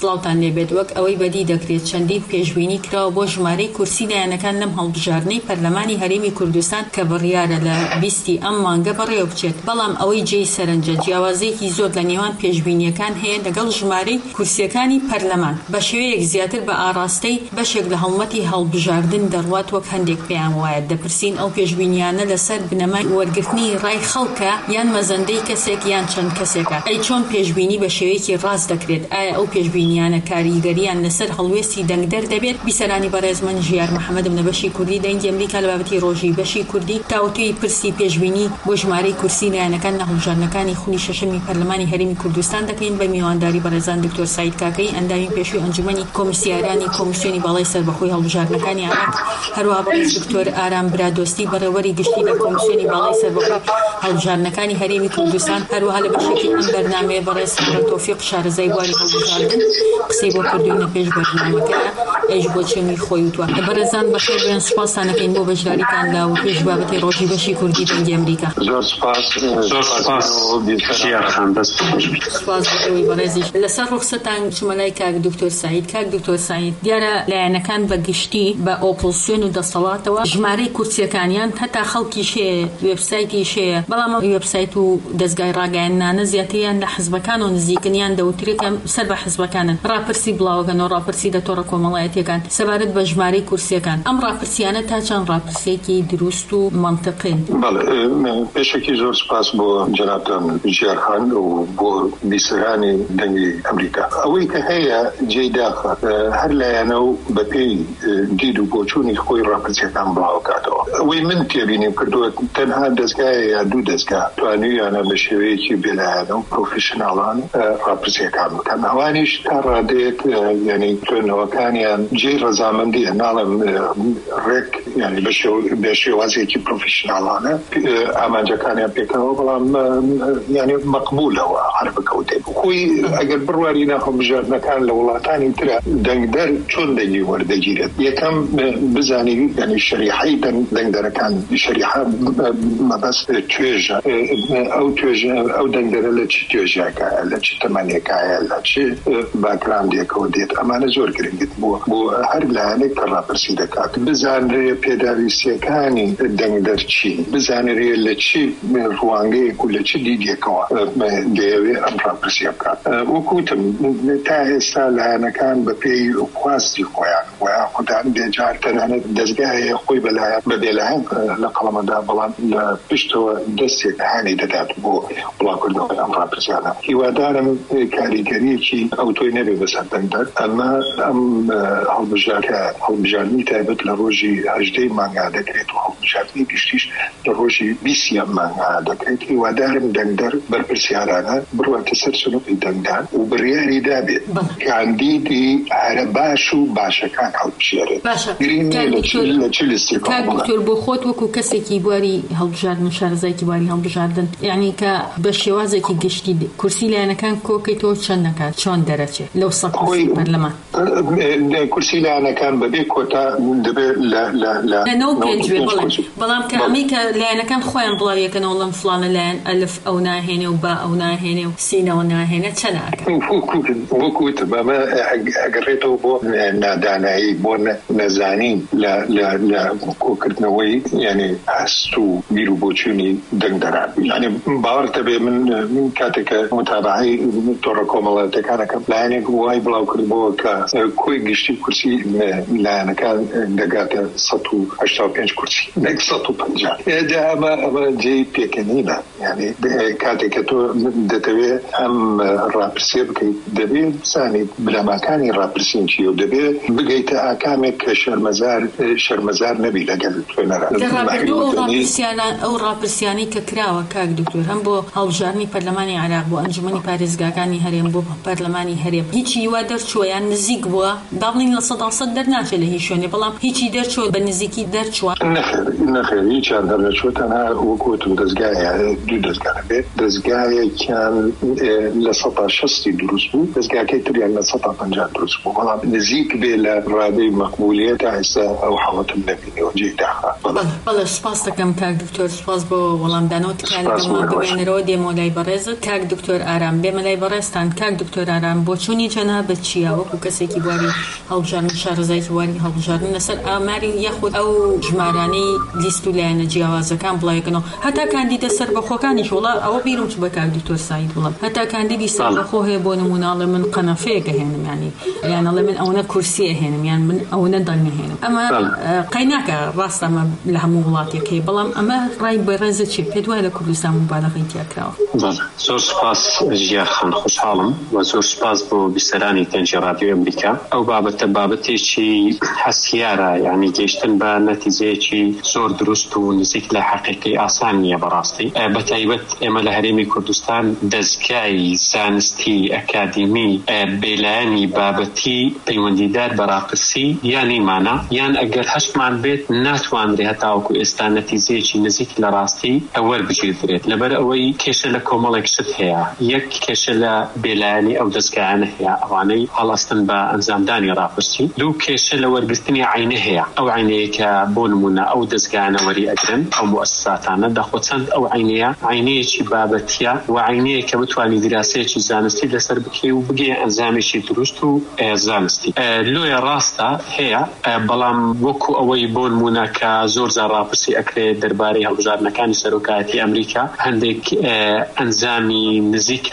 سڵاوتان لێبێت. وەک ئەوەی بەدی دەکرێت چەندین پێشبینی کراوە بۆ ژمارەی کورسی لایەنەکان لەم هەڵبژاردنەی پەرلەمانی هەرێمی کوردستان کە بڕیارە لە 20 ئەم مانگە بەڕێوە بچێت. بەڵام ئەوەی جێی سەرنجە جیاوازەیەکی زۆر لە نێوان پێشبینیەکان هەیە لەگەڵ ژمارەی کورسیەکانی پەرلەمان. بە شێوەیەک زیاتر بە ئاراستەی بەشێک لە هەڵمەتی هەڵبژاردن دەڕوات وەک هەندێک پێیان وایە. دەپرسین ئەو پێشبینیانە لەسەر بنەمای وەرگرتنی ڕای خەڵکە یان مەزەندەی کەسێک یان چەند کەسێکە. ئەی چۆن پێشبینی بە شێوەیەکی ڕاست دەکرێت؟ ئایا ئەو پێشبینیانە کاریگەریان لەسەر هەڵوێستی دەنگدەر دەبێت؟ بیسەرانی بەڕێز من ژیار محەممەدم لە بەشی کوردی دەنگی ئەمریکا لە بابەتی ڕۆژی بەشی کوردی تاوتوی پرسی پێشبینی بۆ ژمارەی کورسی لایەنەکان لە هەڵبژاردنەکانی خونی شەشەمی پەرلەمانی هەرێمی کوردستان دەکەین بە میوانداری بەڕێزان دکتۆر سعید کاکەی ئەندامی پێشووی ئەنجومەنی کۆمیسیارانی کۆمیسیۆنی باڵای سەربەخۆی هەڵبژاردنەکانی ئاماد، هەروەها بەڕێز دکتۆر ئارام برادۆستی بەڕێوەری گشتی لە کۆمیسیۆنی باڵای سەربەخۆی هەڵبژاردنەکانی هەرێمی کوردستان، هەروەها لە بەشێکی ئەم بەرنامەیە بەڕێز تۆفیق شارەزای بواری هەڵبژاردن قسەی بۆ کردوینە پێش بەرنامەکە ئەیش بۆ چێمی خۆی وتوە. بەڕێزان بەخێر بێن، سوپاسان دەکەین بۆ بەشداریتان لە و پێش بابەتی ڕۆژی بەشی کوردی دەنگی ئەمریکا. زۆر سپاس سپاس بەوەی بەڕێزیش لەسەر ڕوخسەتان چمەلای کاک دکتۆر سعید. کاک دکتۆر سعید، دیارە لایەنەکان بە گشتی بە ئۆپۆزیسیۆن و دەسەڵاتەوە ژمارەی کورسیەکانیان هەتا خەڵکیش هەیە، وێبسایتیش هەیە، بەڵام وێبسایت و دەستگای ڕاگەیاندنانە زیاتریان لە حزبەکان و نزیکنیان دەوترێکە سەر بە حزبەکانن. ڕاپرسی بڵاوەکەن و ڕاپرسی دەتۆڕە کۆمەڵایەتیەکان سەبارەت بە ژمارەی کورسیەکان. ئەم ڕاپرسیانە تا چەند ڕاپرسیەکی دروست و منطقین؟ پێشێکی زۆر سپاس بۆ جەنابتان ژیارخان و بۆ بیسەرانی دەنگی ئەمریکا. ئەوەی کە هەیە جێی داخە هەر لایەنە و بەپێی دید و بۆچوونی خۆی ڕاپرسیەکان بڵاوکاتەوە. ئەوەی من تێبینیم کردووە تەنها دەستگایە یا دوو دەستگا توانیویانە بە شێوەیەکی بێلایەنە و پرۆفیشناڵان ڕاپرسیەکان بکەن. ئەوانیش تا ڕادەیەک یعنی توێنەوەکانیان جێی ڕەزامەندیە، ناڵم ڕێک یعنی بە شێوازێکی پرۆفیشناڵانە ئامانجەکانیان پێکەوە، بەڵام یعنی مەقبولەوە هەر بکەوتێ. خۆی ئەگەر بڕوارینە هەڵبژاردنەکان لە وڵاتانی ترە دەنگدەر چۆن دەنگی وەردەگیرێت؟ یەکەم بزانی یعنی شەریحەی دەنگدەرەکان شەریحە مەبەست توێژە، ئەو توێژە ئەو دەنگدەرە لە چ توێژێکایە، لە چ تەمەنێکایە، لە چ باکراندێکەوە دێت. ئەمانە زۆر گرنگت بووە بۆ هەر لایەنێک کە ڕاپرسی دەکات. بزانرێ پێداویستیەکانی دەنگدەر چی، بزانرێ لە چ ڕوانگەیەک و لە چ دیدێکەوە دەیەوێت ئەم ڕاپرسیە بکات. وەکوتم تا ئێستا لایەنەکان بە پێی خواستی خۆیان وایە خوددان بێجار تەنانەت دەستگایە خۆی بەبێلایەن لە قەڵەمەدا، بەڵام لە پشتەوە دەستێک هانی دەدات بۆ بڵاوکردنەوەی ئەم ڕاپرسیانە. هیوادارم کاریگەریەکی ئەو تۆی نەبێ بەسەر دەنگدەر، ئەمە ئەم هەڵبژاردنی تایبەت لە ڕۆژی 18 مانگا دەکرێت و هەڵبژاردنی گشتیش لە ڕۆژی 20 مانگا دەکرێت. هیوادارم دەنگدەر بەرپرسیارانە بڕواتە سەر سنووری دەنگدان و بڕیاری دابێت کاندیدی هەرە باش و باشەکان هەڵبژێرێت. گرنگە لە چ لستێک دکتۆر بۆ خۆت وەکو کەسێکی بواری هەڵبژاردن و شارەزایکی بواری هەڵبژاردن، یعنی کە بە شێوازێکی گشتی کورسی لایەنەکان کۆکەیتەوە چەند نەکات، چۆن دەرەچێت لەو سەد کورسی پەرلەمان؟ کورسی لایەنەکان بەبێ کۆتا دەبێت لە 95 بەڵام کە ئەمەی کە لایەنەکان خۆیان بڵاویەکەنەوە لەم فڵانە لایەن ئەلف ئەو ناهێنێ و با ئەو ناهێنێ و سینەوە ناهێنە چەند ناکات. وەکوتم ئەمە ئەگەڕێتەوە بۆ نادانایی، بۆ نەزانین لە کۆکردنەوەی یعنی هەست و بیر و بۆچوونی دەنگدەران. یعنی باوەڕتە بێ من کاتێکە متابعەی تۆڕە کۆمەڵایەتەکانەکەم لایەنێک وای بڵاوکردبەوە کە کۆی گشتی کورسی لایەنەکان دەگاتە 185 کورسی، نەک 150. ئەمە جێی پێکەنینە. یعنی کاتێککە تۆ دەتەوێت ئەم ڕاپرسیە بکەیت دەبێت بزانیت بلەماکانی ڕاپرسین چیە و دەبێت بگەیتە ئاکامێک کە شەرمەزار نەبی لەگەل توێنەرە. ئەو ڕاپرسیانەی کە کراوە کاک دکتۆر هەم بۆ هەڵبژاردنی پەرلەمانی عێراق، بۆ ئەنجومەنی پارێزگاکانی هەرێم، بۆ پەرلەمانی هەرێم، هیچی وا دەرچووە یان نزیک بووە؟ داڵین لە 100% دەرناچێت لە هیچ شوێنێ، بەڵام هیچی دەرچووە بە نزیکی دەرچووە؟ نەخێر هیچیان دەرنەچووە. تەنها وەکوتم دەستگایە دوو دەستگانە بێت، دەستگایەکیان لە 160 دروست بوو، دەستگاکەی تریان لە 150 دروست بوو، بەڵام نزیک بێ لە ڕادەی مقبولية هسه أو حوط النبي وجيدة. بله سپاس دکم کاک دکتر، سپاس با ولام دانوت که ما ببین رودی مولای برزت کاک دکتر آرام به مولای برستان کاک دکتر آرام بچونی جناب چیا و کسی کی باری هالجان شارزای باری هالجان نصر آماری یخود او جمارانی لیستولان جواز کام بلايكنو حتى كانديدا سر بخوكاني شولا او بيرم تبكا دكتور سعيد والله حتى كانديدي سر بخوه بون منال من قنافيك هنا يعني الله من اونا كرسي هنا يعني من اونا ضلنا هنا اما قيناك راسا ما لها مغلطي كي بلام اما راي برزت شي بدوا على كردستان مبالغه تيكراو زور سپاس جيار خان خوشحالم وزور سپاس بو بسراني تنجي راديو امريكا او بابتي شي حسيارة يعني جيشتن با نتيجه شي زور درست و نزيك لحقيقي آسانية براستي بتايبت اما لهريمي كردستان دزكاي سانستي اكاديمي بيلاني بابتي بيونديدار براقسي يعني مانا يعني اگر هشت مان بيت ناتوان ريهتاوكو استانتيزيشي نزيك لراستي اول بجيدريت لبر اوي كيش لكومالك شد هيا يك كيش لبيلاني او دزكايان هيا اواني هلاستن با انزام داني راقسي دو كيش لورقستني عيني هيا او عينيك بونمونا او دزكايان وري اجرن او مؤسساتنا داخوتند او عينيه شي بابتيا وعينيه كمتواني دراسه شي زانستي لسر بكي وبقي انزامي شي دروستو زانستي لويا راستا هي بلام وكو اوي بون موناكا زور زرابسي اكري درباري هالبجار مكاني سروكاتي امريكا عندك انزامي نزيك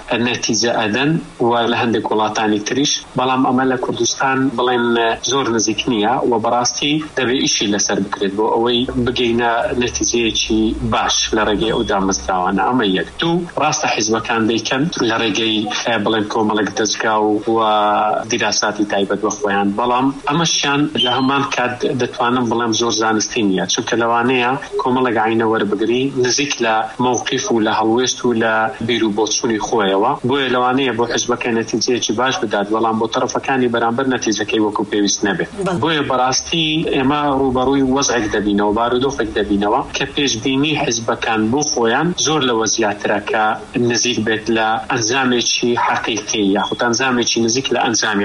لنتيجه ادن ولا عندك ولاتاني تريش بلام امل كردستان بلين زور نزيكنيا وبراستي دبي شي لسر بكري بو اوي بقينا نتيجه شي باش لرجي قدام مستوانا اما يكتو راست حزب كان ديكن لرجي بلين كومالك دزكاو ودراساتي تايبت وخوان بلام اما شان لهمان كاد دتوانم بلام زور زانستينيا شو كلوانيا كومالك عينه ور بغري نزيك لموقف ولا هلويست ولا بيرو بوتسوني خويا بو لوانيا بو حزب كان نتيجه باش بدات بلام بو طرف كان برامبر نتيجه كي وكو بيس نبه بو براستي اما روبروي وضعك دبينا وبارودوخك دبينا كبيش بيني حزب كان بو خويان زور لوزياترا كنزيك بيت لأنزامي شي حقيقية وتنزامي شي نزيك لأنزامي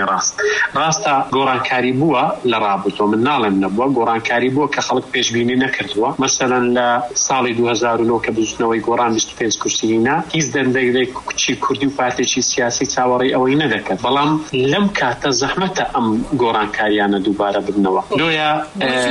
راستا قران كاريبوا لرابطو من نالم نبوا قران كاريبوا كخلق بيش بيني نكردوا مثلا لصالي 2009 كبزنوي قران 25 كرسينا كيزدن دايدي كوشي كردي وباتي شي سياسي تاوري اوي ندكت بلام لم كاتا زحمة ام قران كاريانا دوبارة بدنوا لويا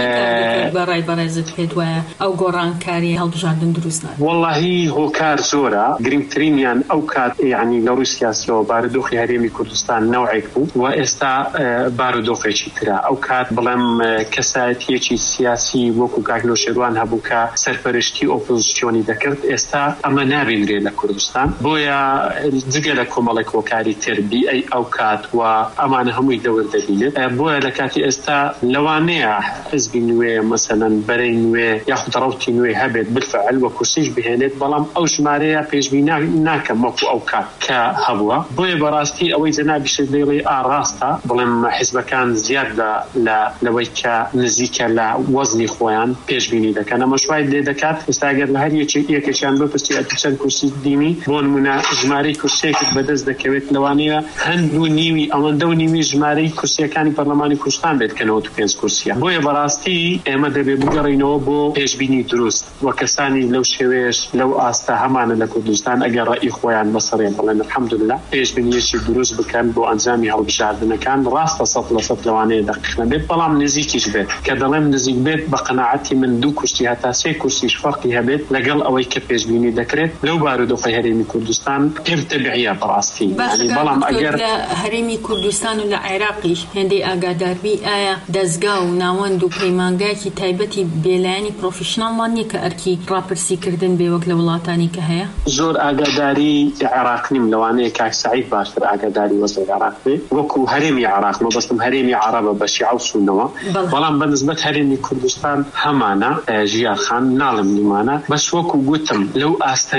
براي برازت هدوا او قران كاري هالبجاردن دروسنا والله هو كار زورا جريمترينيان او كات يعني لروسيا سو باردوخي هريمي كردستان نوعك واستا باردوخي ترا او كات بلم كساتي شي سياسي وكو كاغنو شيروان هبوكا سرپرشتي اوبوزيشني دكرت استا اما نابين ري لكردستان بويا دغلكم ملك وكاري تربي اي او كات وامانه هم يدور دليل بويا لكاتي استا لوانيا حزب نوي مثلا برينوي ياخذ روتي نوي هبت بالفعل وكرسيش بهنت بلام او شماريا بيش بينا ناكم مكو او كهبوا بوي براستي او جناب شديري راستا بلام حزب كان زياده لويكا نزيكا لوزن خوان بيش بيني دك انا مش وايد دكات استاجر لهر يكشان بو بس اتشان كرسي ديني بون منا جماري كرسي بدز دكويت لوانيا هندو نيوي او دو نيوي جماري كرسي كان برلماني كردستان بيت كانوا تبينس كرسي بوي براستي اما دبي بقرينو بو بيش بيني دروست وكساني لو شويش لو استا همان لكردستان اگر رأي خوان مصري بلان الحمد لله بيش بيني شي دروس بكان بو انزامي هالبجاردنا كان راستا صف لواني دقيقنا بيت بلام نزيكيش بيت كدلم نزيك بيت بقناعتي من دو كرسي هتا سي كرسي فرقي هبيت لقل اوي كبيش بيني دكريت لو باردو في هريمي كردستان ارتبعيا براستي يعني بلام اگر هريمي كردستان ولا عراقي هندي اقادار بي ايا دزگاو ناوندو بريمانگا كي تايبتي بيلاني بروفيشنال ماني كاركي رابرسي كردن بيوك لولاتاني كهيا زور اقاداري عراقني ملواني كاك سعيد باشتر اقاداري وصل عراقي وكو هريمي عراق ما بس هريمي عربة بشيعة وسنوة بلان بالنسبة هريمي كردستان همانا جيار خان نالم نمانا بس وكو قلتم لو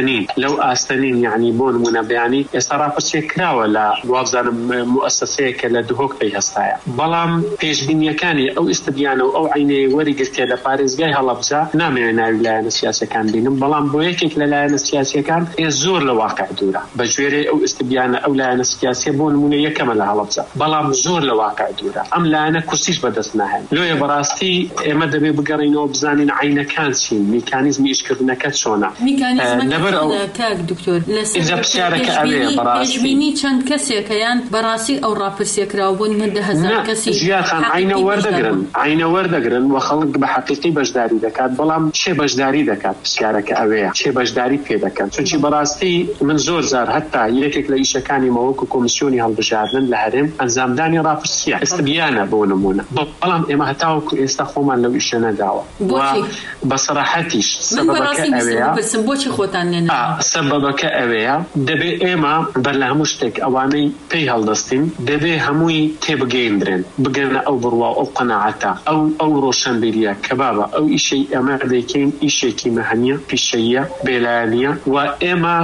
آستنين يعني بون منابياني استرابسي كراوة لا وابزان مؤسسية كالدهوك بي هستايا بلان بيش بنيا كاني او استبيانو او عيني ورقت كده باريس جاي هلبزا نامي عنا ولايان السياسة كان بينم بلان بويكيك للايان السياسية كان يزور لواقع دورة بجويري او استبيانا او لايان السياسية بون منيا كمال هلبزا بلان زور لواقع دورة ئەم لایەنە کورسیش بەدەست ناهێن لۆیە بەڕاستی ئێمە دەبێ بگەڕینەوە بزانین عینەکان چین میکانیزمی ئیشکردنەکە چۆنە لەبەر ئەو کاک دکتۆر لەسەر پێشبینی چەند کەسێکەیان بەڕاستی ئەو ڕاپرسیەکراوە بوون 10,000 کەسی ژیاخان عینە وەردەگرن و خەڵک بە حەقیقی بەشداری دەکات بەڵام چێ بەشداری دەکات پرسیارەکە ئەوەیە چێ بەشداری پێ دەکەن چونکی بەڕاستی من زۆر جار هەتا یەکێک لە ئیشەکانی مەوەکو کۆمیسیۆنی هەڵبژاردن لە هەرێم ئەنجامدانی ڕاپرسیە ئێستابیانە بۆ نمونە بەڵام ئێمە هەتاوەکو ئێستا خۆمان لەو ئیشە نەداوە بە سەراحەتیش سەبەبەکە ئەوەیە بۆچی خۆتان لێنە سەبەبەکە ئەوەیە دەبێ ئێمە بەر لە هەموو شتێک ئەوانەی پێی هەڵدەستین دەبێ هەمووی تێبگەیندرێن بگەنە ئەو بڕوا ئەو قەناعەتە ئەو ڕۆشنبیریە کە بابە ئەو ئیشەی ئەمە دەیکەین ئیشێکی مەهەنیە پیشەیە بێلایەنیە و ئێمە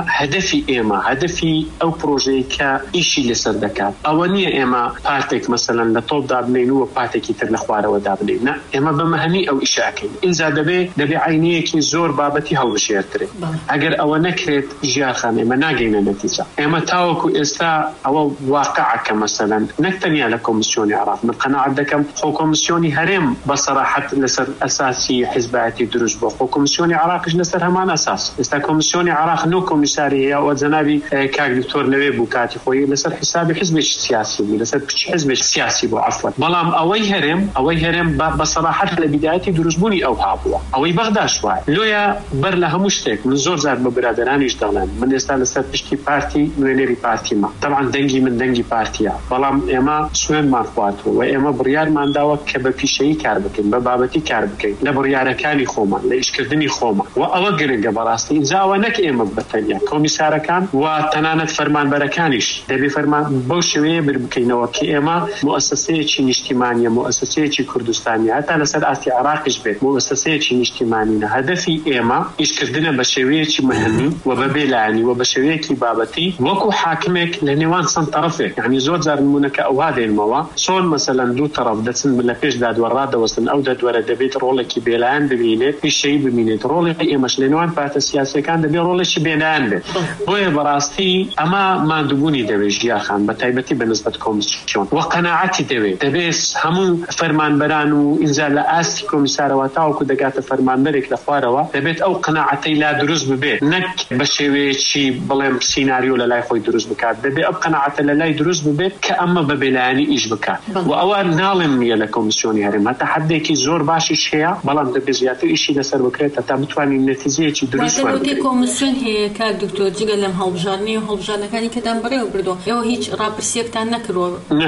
هەدەفی ئەو پرۆژەیە کە ئیشی لەسەر دەکات ئەوە نییە ئێمە پارتێک مەسەلەن لە تۆپ دابنین و پارتێکی تر لە خوارەوە دابنین نه ئێمە بە مەهەنی ئەو ئیشەکەین ئینجا دەبێ عینەیەکی زۆر بابەتی هەڵبژێردرێت ئەگەر ئەوە نەکرێت ژیاخان ئێمە ناگەینە نەتیجە ئێمە تاوەکو ئێستا ئەوە واقعەکە مەسەلەن نەکتەنیا لە کۆمیسیۆنی عراق من قەناعەت دەکەم خۆ کۆمیسیۆنی هەرێم بەسەراحەت لەسەر ئەساسی حیزبایەتی دروست بووە خۆ کۆمیسیۆنی عراقش لەسەر هەمان ئەساس ئێستا کۆمیسیۆنی عراق نۆ کۆمیساری هەیە و جەنابی کاک دکتۆر لەوێ بوو کاتی خۆی لەسەر حسابی حزبێکی سیاسی بوو لەسەر پچ حزبێکی سیاسی بوو عەفوەن بەڵام ئەوەی هەرێم بەسەراحەت لە بیدایەتی دروستبوونی ئەو هابووە ئەوەی بەغداش وایە لۆیە بەر لە هەموو شتێک من زۆر جار بە برادرانیش دەڵێن من ئێستا لەسەر پشتی پارتی نوێنەری پارتیمە طبعا دەنگی من دەنگی پارتیە بەڵام ئێمە سوێنمان خواردووە و ئێمە بڕیارمانداوە کە بە پیشەیی کار بکەین بە بابەتی کار بکەین لە بڕیارەکانی خۆمان لە ئیشکردنی خۆمان و ئەوە گرنگە بەڕاستی ئینجاوە نەک ئێمە بەتەنیا کۆمیسارەکان و تەنانەت فەرمانبەرەکانیش دەبێ فەرمان بەو شێوەیە بر بکەینەوە کە ئێمە مؤسسەیەکی نیشتیمانیە مؤسسەیەکی کوردستانی هەتا لەسەر ئاستی عراقش بێت مؤسسەیەکی نیشتیمانینە هەدەفی ئێمە ئیشکردنە بە شێوەیەکی مەهەمی و بە بێلایەنی و بە شێوەیەکی بابەتی وەکو حاکمێک لە نێوان چەند تەرەفێک یعنی زۆر جار نمونەکە ئەوها دێنمەوە چۆن مەسەلەن دوو تەرەف دەچن لە پێش دادوەڕا دەوەستن ئەو دادوەرە دەبێت ڕۆڵێکی بێلایەن ببینێت پیشەیی ببینێت ڕۆڵێکی ئێمەش لە نێوان پارتە سیاسیەکان دەبێت ڕۆڵێکی بێلایەن بێت بۆیە بەڕاستی ئەمە ماندووبوونی دەوێت ژیاخان بە تایبەتی بە نسبەت کۆمیسیۆن و قەناعەتی دەبێت هەموو فەرمانبەران و ئینجا لە ئاستی کۆمیسارەوە تاوەکو دەگاتە فەرمانبەرێک لە خوارەوە دەبێت ئەو قەناعەتەی لا دروست ببێت نەک بە شێوەیەکی بڵێم سیناریۆ لە لای خۆی دروست بکات دەبێت ئەو قەناعەتە لە لای دروست ببێت کە ئەمە بە بێلایەنی ئیش بکات و ئەوە ناڵێم نییە لە کۆمیسیۆنی هەرێم هەتا حدێکی زۆر باشیش هەیە بەڵام دەبێت زیاتر ئیشی لەسەر بکرێت تا بتوانین نەتیجەیەکی دروست وەربگرین کۆمیسیۆن هەیە کاک دکتۆر جگە لەم هەڵبژاردنەی و هەڵبژاردنەکانی کەتان بەڕێوە بردووە ئێوە هیچ ڕاپرسیەکتان نەکردووە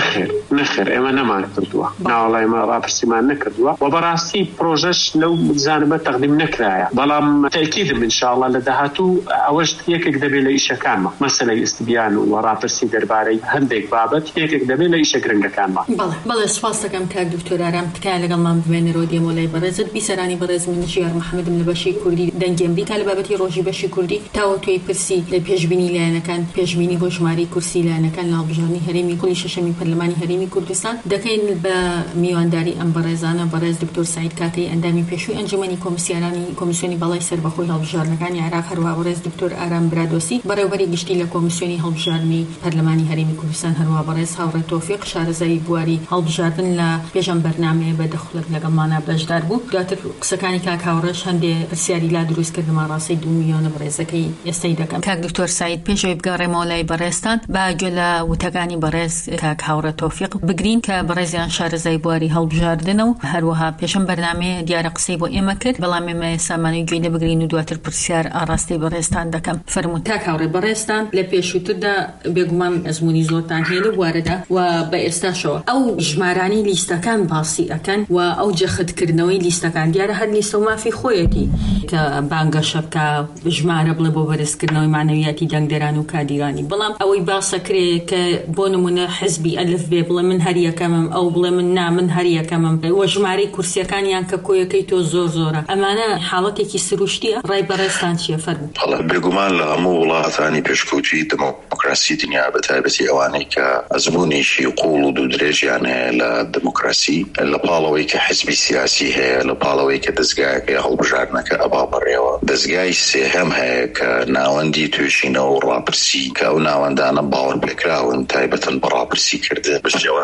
نەخێر ئێمە نەمان کردووە ناوەڵای ئێمە ڕاپرسیمان نەکردووە و بەڕاستی پرۆژەش لەو زانبە تەقدیم نەکرایە بەڵام تاکیدم انشاءالله لە داهاتوو ئەوەش یەکێک دەبێت لە ئیشەکانمە مەسەلەی ئستبیان و ڕاپرسی دەربارەی هەندێک بابەت یەکێک دەبێت لە ئیشە گرنگەکانمە بەڵێ سوپاس دەکەم کاک دکتۆر ئارام تکایە لەگەڵمان بمێنەرەوە دێمۆلای بەڕێزت بیسەرانی بەڕێز من ژیار محەممەدم لە بەشی کوردی دەنگی ئەمریکا لە بابەتی ڕۆژی بەشی کوردی تاوە توی پرسی لە پێشبینی لایەنەکان پێشبینی بۆ ژمارەی کورسی لایەنەکان لە هەڵبژاردننی هەرێمی کولی شەشەمی پەرلەمانی هەرێمی کوردستان دەکەین بە میوانداری ئەم بەڕێزانە بەڕێز دکتۆر سعید کاکەی ئەندامی پێشووی ئەنجومەنی کۆمیسیۆنی بەڵای سەربەخۆی هەڵبژاردنەکانی عێراق هەروەها بەڕێز دکتۆر ئارام برادۆسی بەڕێوەبەری گشتی لە کۆمیسیۆنی هەڵبژاردننی پەرلەمانی هەرێمی کوردستان هەروەها بەڕێز هاوڕێ تۆفیق شارەزای بواری هەڵبژاردن لە پێشەم بەرنامەیە بەدەخولەک لەگەڵمانە بەشدار بوو دواتر قسەکانی کاک هاوڕێش هەندێ پرسیاری لا دروست کردمە ڕاستی 2 میلیۆنە بەڕێزەکەی ئێستای دەکەم کاک دکتۆر سعید پێشەوەی بگەڕێمەوە لای بەڕێزتان با گوێ لە وتەکانی بەڕێز کاک هاوڕێ تۆفیق بگرین کە بەڕێزیان شارەزای بواری هەڵبژاردنە و هەروەها پێشەم بەرنامەیە دیارە قسەی بۆ ئێمە کرد بەڵام ئێمە سامانەی گوێ لەبگرین و دواتر پرسیار ئاڕاستی بەڕێزتان دەکەم فەرمووت کاک هاوڕێ بەڕێزتان لە پێشووتردا بێگومان ئەزمموی زۆرتان هەیە لە بوارەدا و بە ئێستاشەوە ئەو ژمارانی لیستەکان باسی ئەەکەن و ئەو جەختکردنەوەی لیستەکان دیارە هەر لیستە و مافی خۆیەتی کە بانگەشە بکە ژمارە بڵێ بۆ بەرزکردنەوەی مانەویاتی دەنگدەران و کادیرانی بەڵام ئەوەی باسەکرێ کە بۆ نمونە حزبی ئەلف بێ بڵێ من هەر یەکەمم ئەو بڵێ من هەر یەکەمم وە ژمارەی کورسیەکانیان کە کۆیەکەی تۆ زۆرە ئەمانە حاڵەتێکی سروشتیە ڕای بەڕێزتان چییە فەرمووی بێگومان لە هەموو وڵاتانی پێشکەوتوی دموکراسی دنیا بە تایبەتی ئەوانەی کە ئەزممونیشی قوڵ و دوو درێژیان هەیە لە دموکراسی لە پاڵەوەی کە حزبی سیاسی هەیە لە پاڵەوەی کە دەستگایەکەی هەڵبژاردنەکە ئەبا بەڕێوە دەستگای سێهەم هەیە کە ناوەندی توێژینەوە و ڕاپرسی کە ئەو ناوەندانە باوەڕ پێکراون تایبەتەن بە ڕاپرسی کرده بەشێوازێکی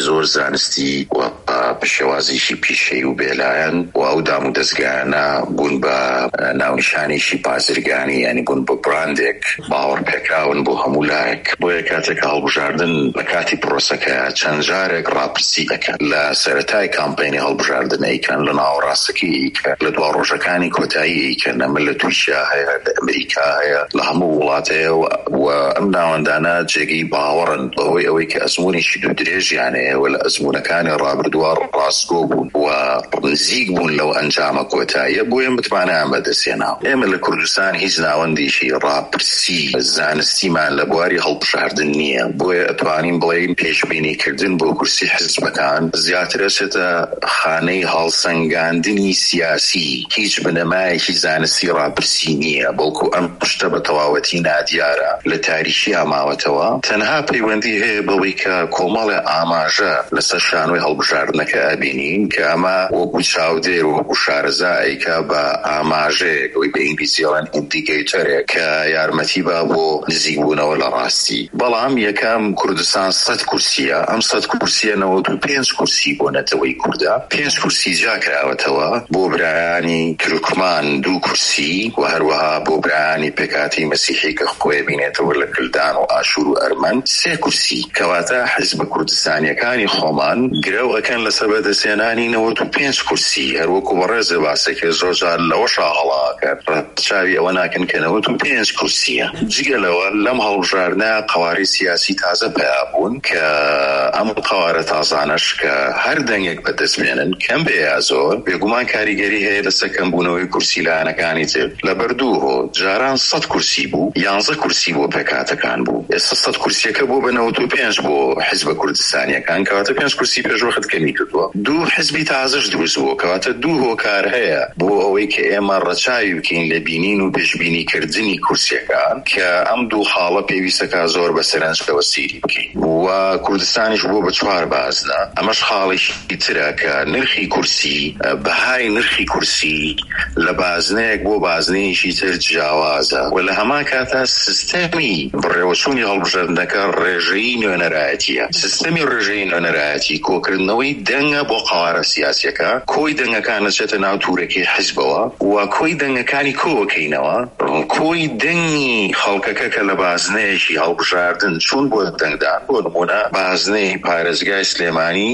زۆر زانستی و پشێوازیشی پیشەی و بێلایەن و ئەو دام و دەستگایانە بوون بە ناونیشانێکی بازرگانی، یعنی بوون بە براندێک باوەڕ پێکراون بۆ هەموو لایەک. بۆیە کاتێک هەڵبژاردن لە کاتی پرۆسەکە چەند جارێک ڕاپرسی دەکەن لە سەرەتای کامپەینی هەڵبژاردن ئەیکەن، لە ناوەڕاستەکەی ئەیکەن، لە دوا ڕۆژەکانی کۆتایی ئەیکەن. ئەمە لە تووشیا هەیە، لە ئەمریکا هەیە، لە هەموو وڵات هەیە و ئەم ناوەندانە جێگەی باوەڕن بەهۆی ئەوەی کە ئەزموونێکی دوو درێژیان هەیە و لە ئەزموونەکانی ڕابردووە ڕاستگۆ بوون و نزیک بوون لەو ئەنجامە کۆتاییە، بۆیە متمانەیان بەدەستێناوە. ئێمە لە کوردستان هیچ ناوەندێکی ڕاپرسی زانستیمان لە بواری هەڵبژاردن نییە، بۆیە ئەتوانین بڵێین پێشبینیکردن بۆ کورسی حیزبەکان زیاترە چێتە خانەی هەڵسەنگاندنی سیاسی، هیچ بنەمایەکی زانستی ڕاپرسی نییە، بەڵکو ئەم پشتە بە تەواوەتی نادیارە لە تاریخی ئاماوەتەوە. تەنها پەیوەندی هەیە بەوەی کە کۆمەڵێ ئاماژە لەسەر شانۆی هەڵبژاردنەکە ئەبینین کە ئەمە وەکو چاودێر و وەکو شارەزا ئەیکا بە ئاماژەیەک، ئەوەی بە ئینگلیزیەڵەن ئیندیکەیتەرێک کە یارمەتی با بۆ نزیکبوونەوە لە ڕاستی. بەڵام یەکەم کوردستان 100 کورسیە، ئەم 100 کورسیە 95 کورسی بۆ نەتەوەی کووردا، 5 کورسی جا کراوەتەوە بۆ برایانی تورکمان، 2 کورسی و هەروەها بۆ برایانی پێکاتی مەسیحی کە خۆی بینێتەوە لە کلدان و ئاشور و ئەرمەن 3 کورسی. کەواتە حیزب کوردستانیەکانی خۆمان گرەو ئەکەن لەسەر بەدەستێنانی 95 کورسی، هەروەکو بەڕێزە باسێکە زۆرجار لەوەشا هەڵاکەن ڕەچاوی ئەوە ناکەن کە 95 کورسیە. جگەلەوە لەم هەڵبژاردنە قەواری سیاسی تازە پێیابوون کە ئەم قەوارە تازانەش کە هەر دەنگێک بەدەستبێنن کەم بێ یا زۆر، بێگومان کاریگەری هەیە لەسەر کەمبوونەوەی کورسی لایەنەکانی تر. لە بەردوو جاران 100 کورسی بوو، 11 کورسی بۆ پێکاتەکان بوو، ئێستا 100 کورسیەکە بۆ بە 95 بۆ حیزبە کوردستانیەکان، کەواتە 5 کورسی پێشوەخت کەمی کردووە. 2 حیزبی تازەش دروست بوو، کەواتە 2 هۆکار هەیە بۆ ئەوەی کە ئێمە ڕەچاوی بکەین لە بینین و پێشبینیکردنی کورسیەکان کە ئەم 2 حاڵە پێویستەکە زۆر بە سەرنجەوە سیری بکەین. و کوردستانیش بۆ بە 4 بازنە. ئەمەش حاڵێکی ترە کە نرخی کورسی، بەهای نرخی کورسی لە بازنەیەک بۆ بازنەیەکی تر جیاوازە و لە هەمان کاتە سیستەمی بڕێوەچوونی هەڵبژاردنەکە ڕێژەی نوێنەرایەتیە. سیستەمی ڕێژەی نوێنەرایەتی کۆکردنەوەی دەنگە بۆ قەوارە سیاسیەکە، کۆی دەنگەکان دەچێتە ناو توورەکەی حیزبەوە و کۆی دەنگەکانی کۆوەکەینەوە، کۆی دەنگی خەڵکەکە کە لە بازنەیەکی هەڵبژاردن چون بۆ دەنگدان. بۆ نمونە بازنەی پارێزگای سلێمانی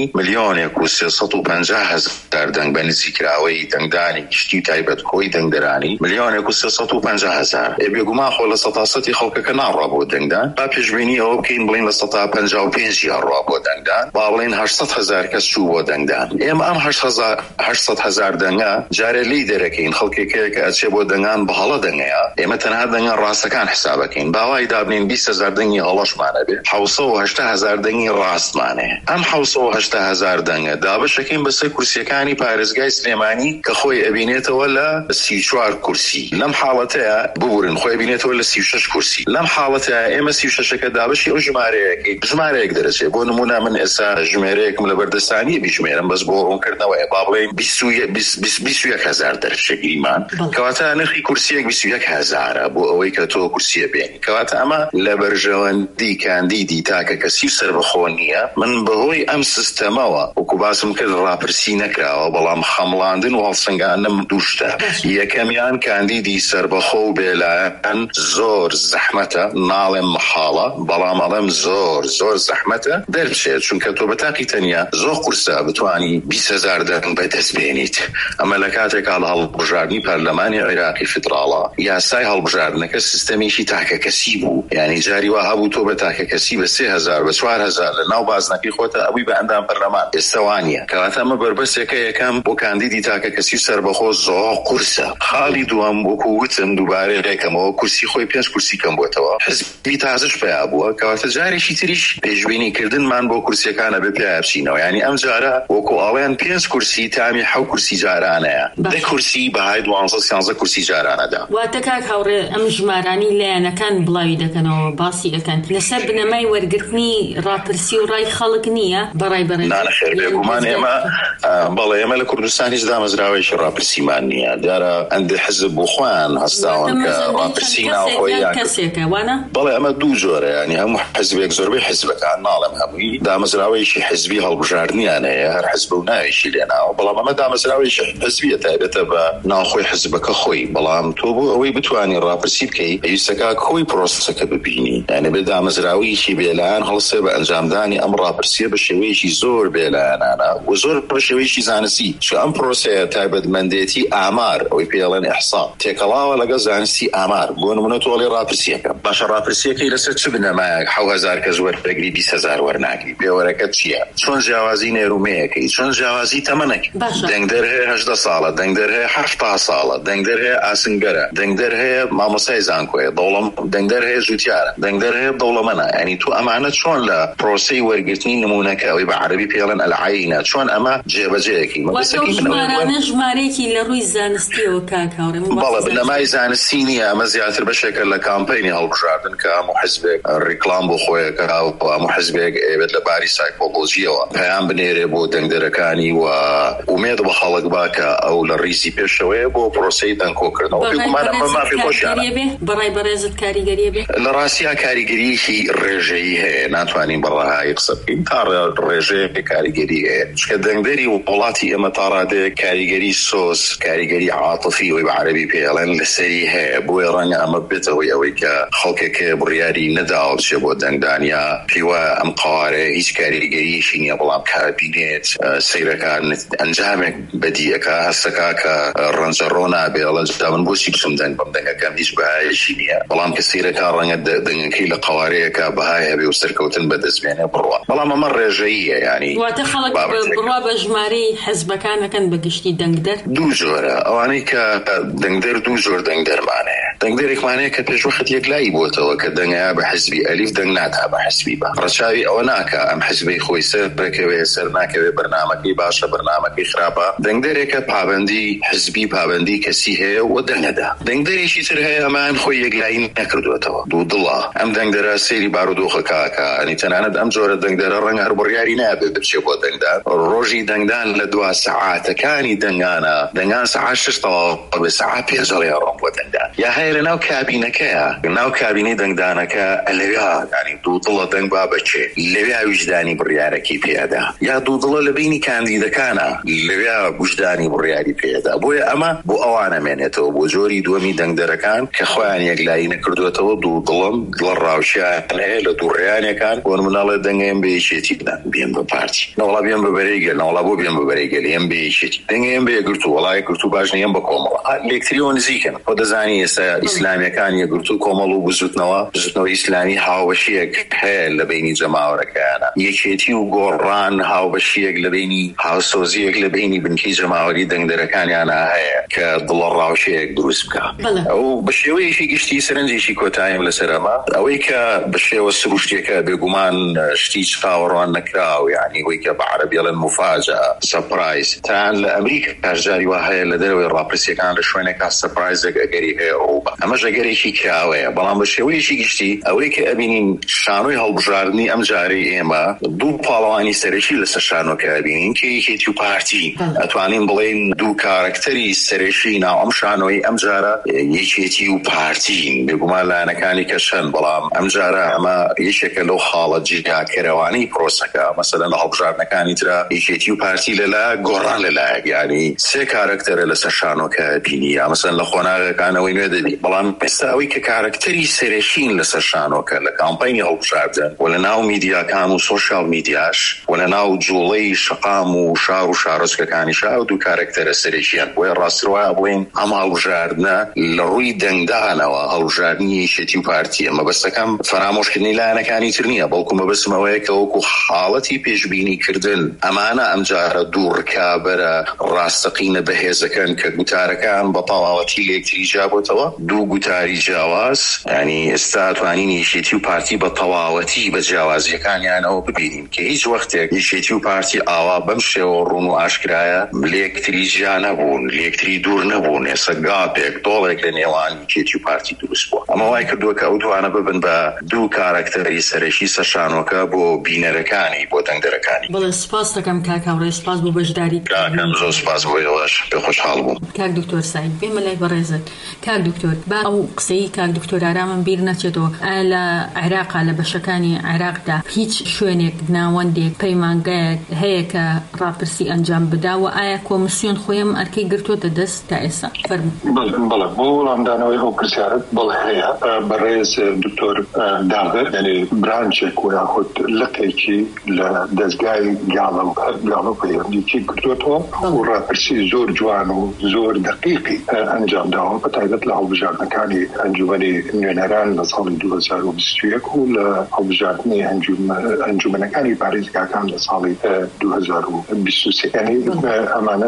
1,350,000 دەنگ بە نزیکراوەی دەنگدانی گشتی و تایبەت کۆی دەنگدەرانی 1,350,000. بێگومان خۆ لە 100% خەڵکەکە ناڕوا بۆ دەنگدان. با پێشبینی ئەوە بکەین بڵین لە 155 ڕوا بۆ دەنگدان، با بڵین 800,000 کەس چوو بۆ دەنگدان. ئێمە ئەم 800,000 دەنگە جارێ لی دەرەکەین خەڵکێکەیە کە ئەچێ بۆ دەنگان بەهەڵە دەنگەیە، ئێمە تەنها دەنگە ڕاستەکان حسابەکەین. باوای دابنین 20,000 دەنگی هەڵەشمانە بێ، 780,000 دەنگی ڕاستمانەیە. ئەم 780,000 دەنگە دابشەکەین بەسەر کورسیەکانی پارێزگای سلێمانی کە خۆی ئەبینێتەوە لە 34 کورسی. لەم حاڵەتەیە ببورن خۆی ئەبینێتەوە لە 36 کورسی. لەم حاڵەتەیە ئێمە 36ەکە دابشی ئەو ژمارەیەک دەرەچێت. بۆ نمونە من ئێستا ژمێرەیەکم لە بەردەستانی بژمێرم بەس بۆ ڕوونکردنەوەیە، با بڵێن 21,000 دەرەچێگیریمان، کەواتە نرخی کورسیەک 21,000 بۆ ئەوەی کە تۆ کورسیە بێنی. کەواتە ئەمە لە بەرژەوەندی کاندیدی تاکە کەسی سەربەخۆ نییە. من بەهۆی ئەم سیستەمەوە وەکو باسم کرد ڕاپرسی نەکراوە، بەڵام خەمڵاندن و هەڵسەنگاندنم دووشتە. یەکەمیان کاندیدی سەربەخۆ و بێلایەن زۆر زەحمەتە، ناڵێم محاڵە، بەڵام ئەڵێم زۆر زەحمەتە دەرچێت، چونکە تۆ بە تاقی تەنیا زۆر قورسە بتوانی 20,000 دەنگ بەدەست بێنیت. ئەمە لە کاتێکا لە هەڵبژاردننی پەرلەمانی عێراقی فدراڵە یاسای هەڵبژاردنەکە سیستەمێکی تاکەکەسی بوو، یعنی جاری وا هەبوو تۆ بە تاکەکەسی بە 3,000 بە 4,000 لە ناو بازنەکەی خۆتە ئەوی بە ئەندام پەرلەمان ئێستاوانیە. کەواتە ئەمە بربەسێکە یەکەم بۆ کاندیدی تاکەکەسی سەربەخۆ زۆر قورسە. خاڵی دووەم وەکو وتم دووبارە ڕێکەمەوە کورسی خۆی 5 کورسی کەم بۆتەوە، حزبی تازەش پێیا بووە، کەواتە جارێکی تریش پێشبینیکردنمان بۆ کورسیەکانە بێ پێیا بچینەوە. یعنی ئەم جارە وەکو ئاڵێن 5 کورسی تامی 7 کورسی جارانەیە، 10 کورسی بەهای 12-13 کورسی جارانەدا. واتە کاک هاوڕێ ئەم ژمارانی لایەنەکان بڵاوی دەکەنەوە، باسی ئەەکەن لەسەر بنەمای وەرگرتنی ڕاپرسی و ڕای خەڵک نییە بەڕای بەڕێ نانەخێر بێگومان ئێمە بەڵێ ئێمە لە کوردستان هیچ دامەزراوەیەکی ڕاپرسیمان نییە. دیارە ئەندێ حزب بۆ خۆیان هەستاون کە ڕاپرسی ناوخۆیان کەسێکە وانە. بەڵێ ئەمە دوو جۆرە، ینی هەموو حزبێک زۆربەی حزبەکان ناڵێم هەمووی دامەز دامەزراوەیەکی حزبی هەڵبژاردنیان هەیە هەر حزب و ناویشی لێناوە بەڵام ئەمە دامەزراوەیەکی حزبیە تایبەتە بە ناوخۆی حزبەکە خۆی بەڵام تۆ بۆ ئەوەی بتوانی ڕاپرسی بکەی پێویستەکە خۆی پرۆسەکە ببینی یعنی بە دامەزراوەیەکی بێلایەن هەڵسێ بە ئەنجامدانی ئەم ڕاپرسیە بە شێوەیەکی زۆر بێلایەنانە و زۆر بە شێوەیەکی زانستی چون ئەم پرۆسەیە تایبەتمەندێتی ئامار ئەوەی پێڵێن ئیحسا تێکەڵاوە لەگەڵ زانستی ئامار بۆ نمونە تۆڵی ڕاپرسیەکە باشە ڕاپرسیەکەی لەسەر چ بنەمایە 7000 کەس وەربگری 20000 وەرناگری پێوەرەکەت چییە چۆن جیاوازی نێرومەیەکەی چۆن جیاوازی تەمەنێک دەنگدەر هەیە 18 ساڵە دەنگدەر هەیە 70 ساڵە دەنگدەر هەیە ئاسنگەرە دەنگدەر هەیە مامۆسای زانکۆیە دەنگدەر هەیە جوتیارە دەنگدەر هەیە دەوڵەمەنە ینی تو ئەمانە چۆن لە پرۆسەی وەرگرتنی نمونەکە ئەوەی بە عەرەبی پێڵێن العینە چۆن ئەمە جێبەجێیەکی ژمارەیەکی لە ڕووی زانستیەوە کاکاوڕێم بەڵێ بنەمای زانستی نییە ئەمە زیاتر بەشێکە لە کامپەینی هەڵبژاردن کە هەموو حزبێک ڕیکلام بۆ خۆیەکە هەموو حزبێک ئەوێت لە باری سایکۆلۆژیەوە پەیام بنێرێ بۆ دەنگدەرەکانی و ئومێد بە خەڵک باکە ئەو لە ڕیزی پێشەوەیە بۆ پرۆسەی دەنگکۆکردنەوە پێگومانە مافی خۆشیانە بەڕای بەڕێزت کاریگەریە بێ لە ڕاستیە کاریگەریەکی ڕێژەیی هەیە ناتوانین بەڕەهایی قسە بکەین تا ڕێژەیە کاریگەری هەیە چکە دەنگدەری وڵاتی ئێمە تا ڕادەیە کاریگەری سۆز کاریگەری عاتفی وی بە عەرەبی پێڵێن لەسەری هەیە بۆیە ڕەنگە ئەمە بێتەوەی ئەوەی کە خەڵکێکە بڕیاری نەداوە بچێ بۆ دەنگدانیا پیوە ئەم قوارە هیچ کاریگەریەکی نییە بەڵام کابینێت سەیرەکان ئەنجامێک بەدیەکە هەستەکە کە ڕەنجەڕۆ نابێڵە من بۆچی بچم دەنگ بەم دەنگەکەم هیچ بەهایشی نییە بەڵام کە سەیرەکە ڕەنگە دەنگەکەی لە قوارەیەکە بەهای هەبێ و سەرکەوتن بەدەستمێنێ بڕوە بەڵام ئەمە ڕێژەییە ینی واتە خەڵک بڕوا بە ژمارەی حزبەکانەکەن بە گشتی دەنگدەر دوو جۆرە ئەوانەی کە دەنگدەر دوو جۆر دەنگدەرمانەیە دەنگدەرێکمانەیە کە پێشوەخت یەکلایی بووەتەوە کە دەنگە بە حزبی ئەلیف دەنگ ناتا بە حزبی بە ڕەچاوی ئەوە ناکە ئەم حزبەی خۆی سەر بکەوێ سەر ناکەوێ بەرنامەکەی باشە بەرنامەکەی خراپە دەنگدەرێکە پابەندی حزبی پابەندی کەسی هەیە و دەنگەدا دەنگدەرێکی تر هەیە ئەمان خۆی یەکلایی نەکردوێتەوە دوو دڵە ئەم دەنگدەرە سەیری بارودۆخەکە ئەنی تەنانەت ئەم جۆرە دەنگدەرە ڕەنگە هەر بڕیاری نابێت بچێ بۆ دەنگدان ڕۆژی دەنگدان لە 2 سەعاتەکانی دەنگان سەعات 6 تەواو بە سەعات 5 ڕۆم بۆ دەنگدان یا هەیە لە ناو کابینەکەیە ناو کابینەی دەنگدانەکە لەوێ ینی دوو دڵە دەنگ با بچێ لەوێ وجدانی بڕیارەکەی پێدا یا دوو دڵە لە بینی کاندیدەکانە لەوێ وجدانی بڕیاری پێدا بۆیە ئەمە بۆ ئەوانە مێنێتەوە بۆ جۆری دووەمی دەنگدەرەکان کە خۆیان یەکلایی نەکردوێتەوە دوو دڵم دڵە ڕاوشیان هەیە لە دووڕێیانەکان بۆ مناڵێ دەنگەم بە یەکێتی بدەن بێن بە پارتی نەوەڵا بێن بە بەرەیگەل نەوەڵا بۆ بێن بە بەرەیگەل ئێم بە یەکێتی دەنگەم بە یەکگرتو وەڵای یەکگرتو باش نیە بە کۆمەڵ لێکتریەوە نزیکن خۆ دەزانی ئێستا ئیسلامیەکان یەکگرتو کۆمەڵ و بزوتنەوە ئیسلامی هاوبەشیەک هەیە لە بینی جەماوەرەکانە یەکێتی و گۆڕان هاوبەشیەک لە بینی هاوسۆزیەک لە بینی بنکەی جەماوەری دەنگدەرەکانیانە هەیە کە دڵە ڕاوشەیەک دروست بکە ئەو بە شێوەیەکی گشتی سەرنجێکی کۆتاییم لەسەر ئەمە ئەوەی کە بە شێوە سروشتێکە بێگومان شتی چاوەڕوان نەکراو یعنی ئەوەی کە بە عەرەبی ئەڵێن مفاجە سەپرایز تان لە ئەمریکا کارژاری وا هەیە لە دەرەوەی ڕاپرسیەکان لە شوێنێکا سەپرایزێک ئەگەری هەیە ئەوروپا ئەمە ژەگەرێکی کراوەیە بەڵام بە شێوەیەکی گشتی ئەوەی کە ئەبینین شانۆی هەڵبژاردننی ئەم جارەی ئێمە دوو پاڵەوانی سەرەکی لەسەر شانۆکە ئەبینین کە یەکێتی و پارتی ئەتوانین بڵێن دوو کارکتەری سەرەکی ناو ئەم شانۆی ئەم جارە یەکێتی و پارتین بێگومان لایەنەکانی کەشن بەڵام ئەم جارە ئەمە یەکێکە لەو خاڵە جیاکەرەوانەی پرۆسەکە مەسەلەن لە هەڵبژاردنەکانی ترە یەکێتی و پارتی لەلایە گۆڕان لەلایەک یعنی سێ کارکتەرە لەسەر شانۆکە بینی یا مەسەلەن لە خۆناغەکانەوەی نوێ دەبی بەڵام ئێستا ئەوەی کە کارکتەری سەرەکین لەسەر شانۆکە لە کامپەینی هەڵبژاردن و لە ناو میدیاکان و سۆشیال میدیاش و لە ناو جوڵەی شەقام و شار و شارۆچکەکانی شاو دوو کارکتەرە سەرەکیان بۆیە ڕاستەوە بڵێن ئەم هەڵبژاردنە لە ڕووی دەنگدانەوە هەڵبژاردننی یەکێتی و پارتیە مەبەستەکەم فرامۆشکردنی لایەنەکانی تر نییە بەڵکو مەبەستمەوەیە کە وەکو حاڵەتی پێشبینیکردن ئەمانە ئەم جارە دوو ڕکابەرە ڕاستەقینە بەهێزەکەن کە گوتارەکان بە تەواوەتی لێکتری جابۆتەوە دوو گوتاری جیاواز ینی ئێستا توانین یەکێتی و پارتی بە تەواوەتی بە جیاوازیەکانیانەوە ببینین کە هیچ وەختێک یەکێتی و پارتی ئاوا بەم شێوە ڕوون و ئاشکرایە لێکتری جیا نەبوون لێکتری دوور نەبوون ئێستا گاپێک دۆڵێک لە نێوان یەکێتی و پارتی دروست بووە ئەمە وای کردووە کە ئەو دوانە ببن بە دوو کارکتەری سەرەکی سەرشانۆکە بۆ بینەرەکانی بۆ دەنگدەرەکانی بەڵێ سپاس دەکەم کاکاوڕێ سپاس بۆ بەشداری کاکەم زۆر سپاس بۆ ئێوەش پێ خۆشحاڵ بووم کاک دکتۆر سعید بێمە لای بەڕێزت کاک دکتۆر با ئەو قسەی کاک دکتۆر ئارامم بیر نەچێتەوە لە عێراقا لە بەشەکانی عێراقدا هیچ شوێنێک شوێنێک ناوەندێک پەیمانگایەک هەیە کە ڕاپرسی ئەنجام بدا و ئایا کۆمیسیۆن خۆیان ئەرکەی گرتوۆتە دەست تا ئێستا؟ بەڵێ بۆ وەڵامدانەوەی ئەو پرسیارەت بەڵێ هەیە بەڕێز دکتۆر داغر یعنی برانچێک و یاخود لقێکی لە دەستگای گاڵۆ پەیوەندیی کردوێتەوە و ڕاپرسی زۆر جوان و زۆر دقیقی ئەنجام داوە بە تایبەت لە هەڵبژاردنەکانی ئەنجومەنی نوێنەران لە ساڵی 2021 و لە هەڵبژاردنی ئەنجومەنەکانی پارێزگاکان لە ساڵی 2023 یعنی ئەمانە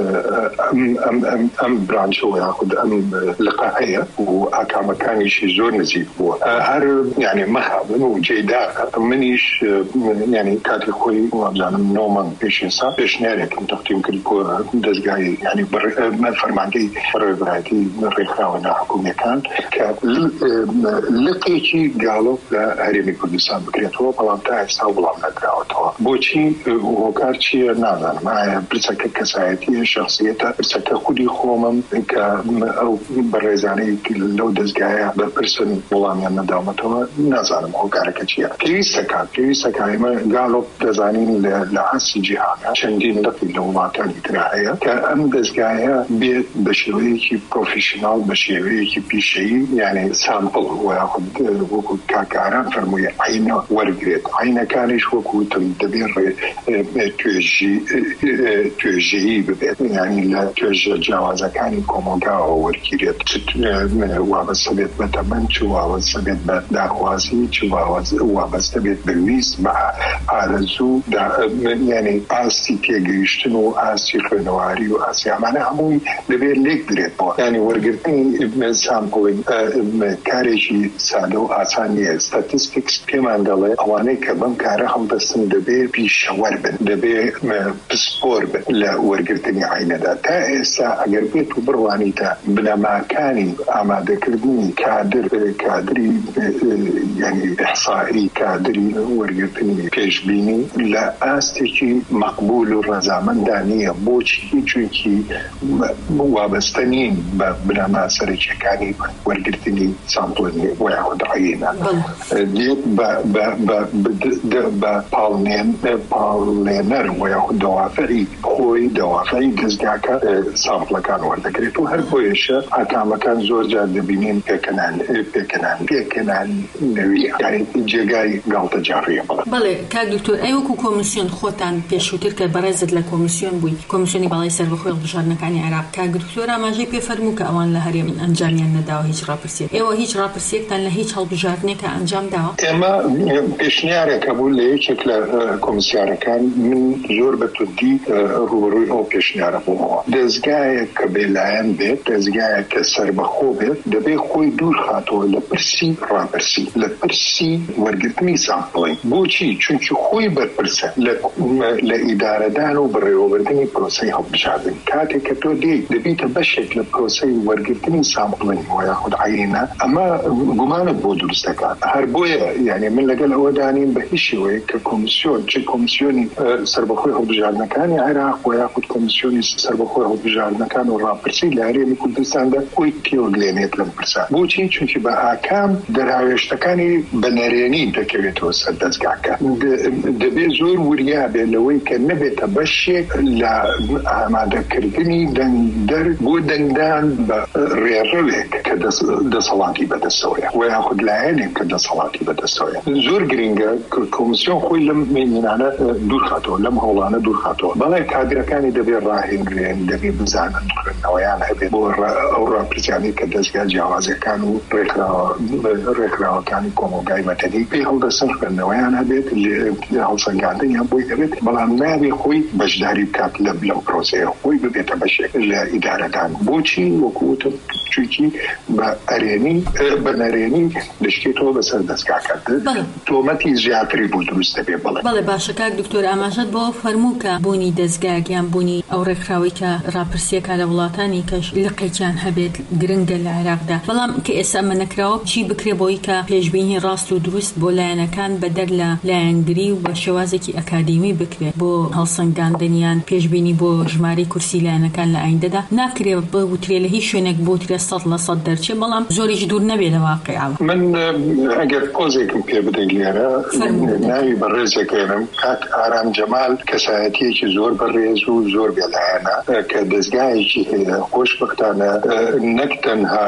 ئەم برانچەوە یاخود ئەم لقە هەیە و ئاکامەکانیشی زۆر نزیک بووە هەر یعنی مەخابن و جێداکە منیش یعنی کاتی خۆی وابزانم نۆمان پێشێسا پێشنیارێکم تەقدیم کرد بۆ دەستگای یعنی فەرماندەی ڕێبەرایەتی ڕێکخراوە ناحکومیەکان کە لقێکی گاڵۆ لە هەرێمی کوردستان بکرێتەوە بەڵام تا ئێستا وەڵام نەدراوەتەوە بۆچی هۆکار چییە نازانم ئایا پرسەکە کەسایەتیە شخصیەتە پرسەکە خودی خۆمم کە ئەو بەڕێزانەی لەو دەستگایە بەپرسن وەڵامیان نەداومەتەوە نازانم هۆکارەکە چییە پێویستەکە ئێمە گاڵۆ دەزانین لە ئاسی جیهانە چەندین لقی لە وڵاتانی ترا هەیە کە ئەم دەستگایە بێت بە شێوەیەکی پرۆفیشنال بە شێوەیەکی پیشەیی یعنی سامپڵ وەکو کاکاران فەرموویە عینە وەرگرێت عینەکانیش وەکوتم دەبێت توێژەیی ببێت یعنی لە توێژە جیاوازەکانی کۆمەلگاوە وەرگیرێت وابەستە بێت بە تەمەن چ وابەستە بێت بە داخوازی چ وابەستە بێت بەویست بە ئارەزوو یعنی ئاستی تێگەیشتن و ئاستی خوێنەواری و ئاسی ئەمانە هەمووی دەبێت لێک درێت بۆ یعنی وەرگرتنی سامپڵی کارێکی سادە و ئاسان نییە ستاتیستیکس پێمان دەڵێ ئەوانەی کە بەم کارە هەڵدەستن دەبێت پیشەوەر بن دەبێت پسپۆر بن لە وەرگرتنی عینەدا تا ئێستا ئەگەر بێت و بڕوانیتە بنەماکانی ئامادەکردنی کادری یعنی ئیحسایی کادری وەرگرتنی پێشبینی لە ئاستێکی مەقبول و ڕەزامەندا نییە بۆچی چونکی وابەستە نین بە بنەما سەرچیەکانی وەرگرتنی سامپڵی وەیاخود عینە دێت بە پاڵێنەر وەیاخود دەوافەری دەستگاکە سامپڵەکان وەردەگرێت و هەر بۆیشە ئاکامەکان زۆر جار دەبینین پێکەنان نەویە جێگای گاڵتە جاڕیە بەڵێ کاک دکتۆر ئەوەکو کۆمیسیۆن خۆتان پێشووتر کە بەڕێزت لە کۆمیسیۆن بووی کۆمیسیۆنی باڵای سەربەخۆی هەڵبژاردنەکانی عێراق کاک دکتۆر ئاماژەی پێفەرموو کە ئەوان لە هەرێم ئەنجامیان نەداوە هیچ ڕاپرسیەک ئێوە هیچ ڕاپرسیەکتان لە هیچ هەڵبژاردنێکە ئەنجام داوە؟ ئێمە پێشنیارێکە بوو لە یەکێک لە کۆمیسیارەکان من زۆر بەتوندی ڕوبەڕووی ئەو پێشنیارە بوومەوە دەستگایەک کە بێلایەن بێت دەستگایەک کە سەربەخۆ بێت دەبێت خۆی دوور خاتەوە لە پرسی ڕاپرسی لە پرسی وەرگرتنی سامپڵی بۆچی چونکی خۆی بەرپرسە لە ئیدارەدان و بەڕێوەبردننی پرۆسەی هەڵبژاردن کاتێک کە تۆ دەبیتە بەشێک لە پرۆسەی وەرگرتنی سامپڵی یاخود عینە ئەمە گومانت بۆ دروستەکان هەر بۆیە یعنی من لەگەڵ ئەوە دانیم بە هیچ شێوەیە کە کۆمیسیۆن چ کۆمیسیۆنی سەربەخۆی هەڵبژاردنەکانی عێراق و یاخود کۆمیسیۆنی سەربەخۆی هەڵبژاردنەکان و ڕاپرسی لە هەرێمی کوردستاندا خۆی تێوەگلێنێت لەم پرسە بۆچی چونکی بە ئاکام دەراوێشتەکانی بەنەرێنی دەکەوێتەوە سەر دەستگاکە دەبێت زۆر وریا بێت لەوەی کە نەبێتە بەشێک لە ئامادەکردنی دەنگدەر بۆ دەنگدان بە ڕێڕەوێک کە دەسەڵاتی بەدەستەوەیە و یاخود لایەنێک کە دەسەڵاتی بەدەستەوەیە زۆر گرنگە کۆمیسیۆن خۆی لەم مێنینانە دوور خاتەوە لەم هەوڵانە دوور خاتەوە بەڵێ کادرەکانی دەبێت ڕاهێنرێن دەبێت بزانن خوێندنەوەیان هەبێت بۆ ئەو ڕاپرسیانی کە دەستگا جیاوازەکان و ڕێکخراوەکانی کۆمەلگای مەدەنی پێی هەڵدەستن خوێندنەوەیان هەبێت هەڵسەنگاندنیان بۆی هەبێت بەڵام نابێ خۆی بەشداری بکات لەم پرۆسەیە خۆی ببێتە بەشێک لە ئیدارەکان بۆچی وەکوتم چونکی بە نەرێنی دەشکێتەوە بەسەر دەستگاکە تۆمەتی زیاتری بوو دروست دەبێت بەڵێ باشە کاک دکتۆر ئاماژەت بۆ فەرموو کە بوونی دەستگاکیان بوونی ئەو ڕێکخراوەی کە ڕاپرسیەکە لە وڵاتانی کەش لقێکیان هەبێت گرنگە لە عێراقدا بەڵام کە ئێستا ئەمە نەکراوە چی بکرێ بۆی کە پێشبینی ڕاست و دروست بۆ لایەنەکان بەدەر لە لایەنگری و بە شێوازێکی ئەکادیمی بکرێت بۆ هەڵسەنگاندنیان پێشبینی بۆ ژمارەی کورسی لایەنەکان لە ئایندەدا ناکرێت بوترێ لە هیچ شوێنێک بۆترێ 100% دەرچێت بەڵام زۆریش دوور نەبێت لە واقعیەوە. من ئەگەر پۆزێکم پێ بدەیت لێرە ناوی بەڕێزەکەێنم کاک ئارام جەمال کەسایەتیەکی زۆر بەڕێز و زۆر بێلایەنە کە دەستگایەکی هەیە خۆشبەختانە نەک تەنها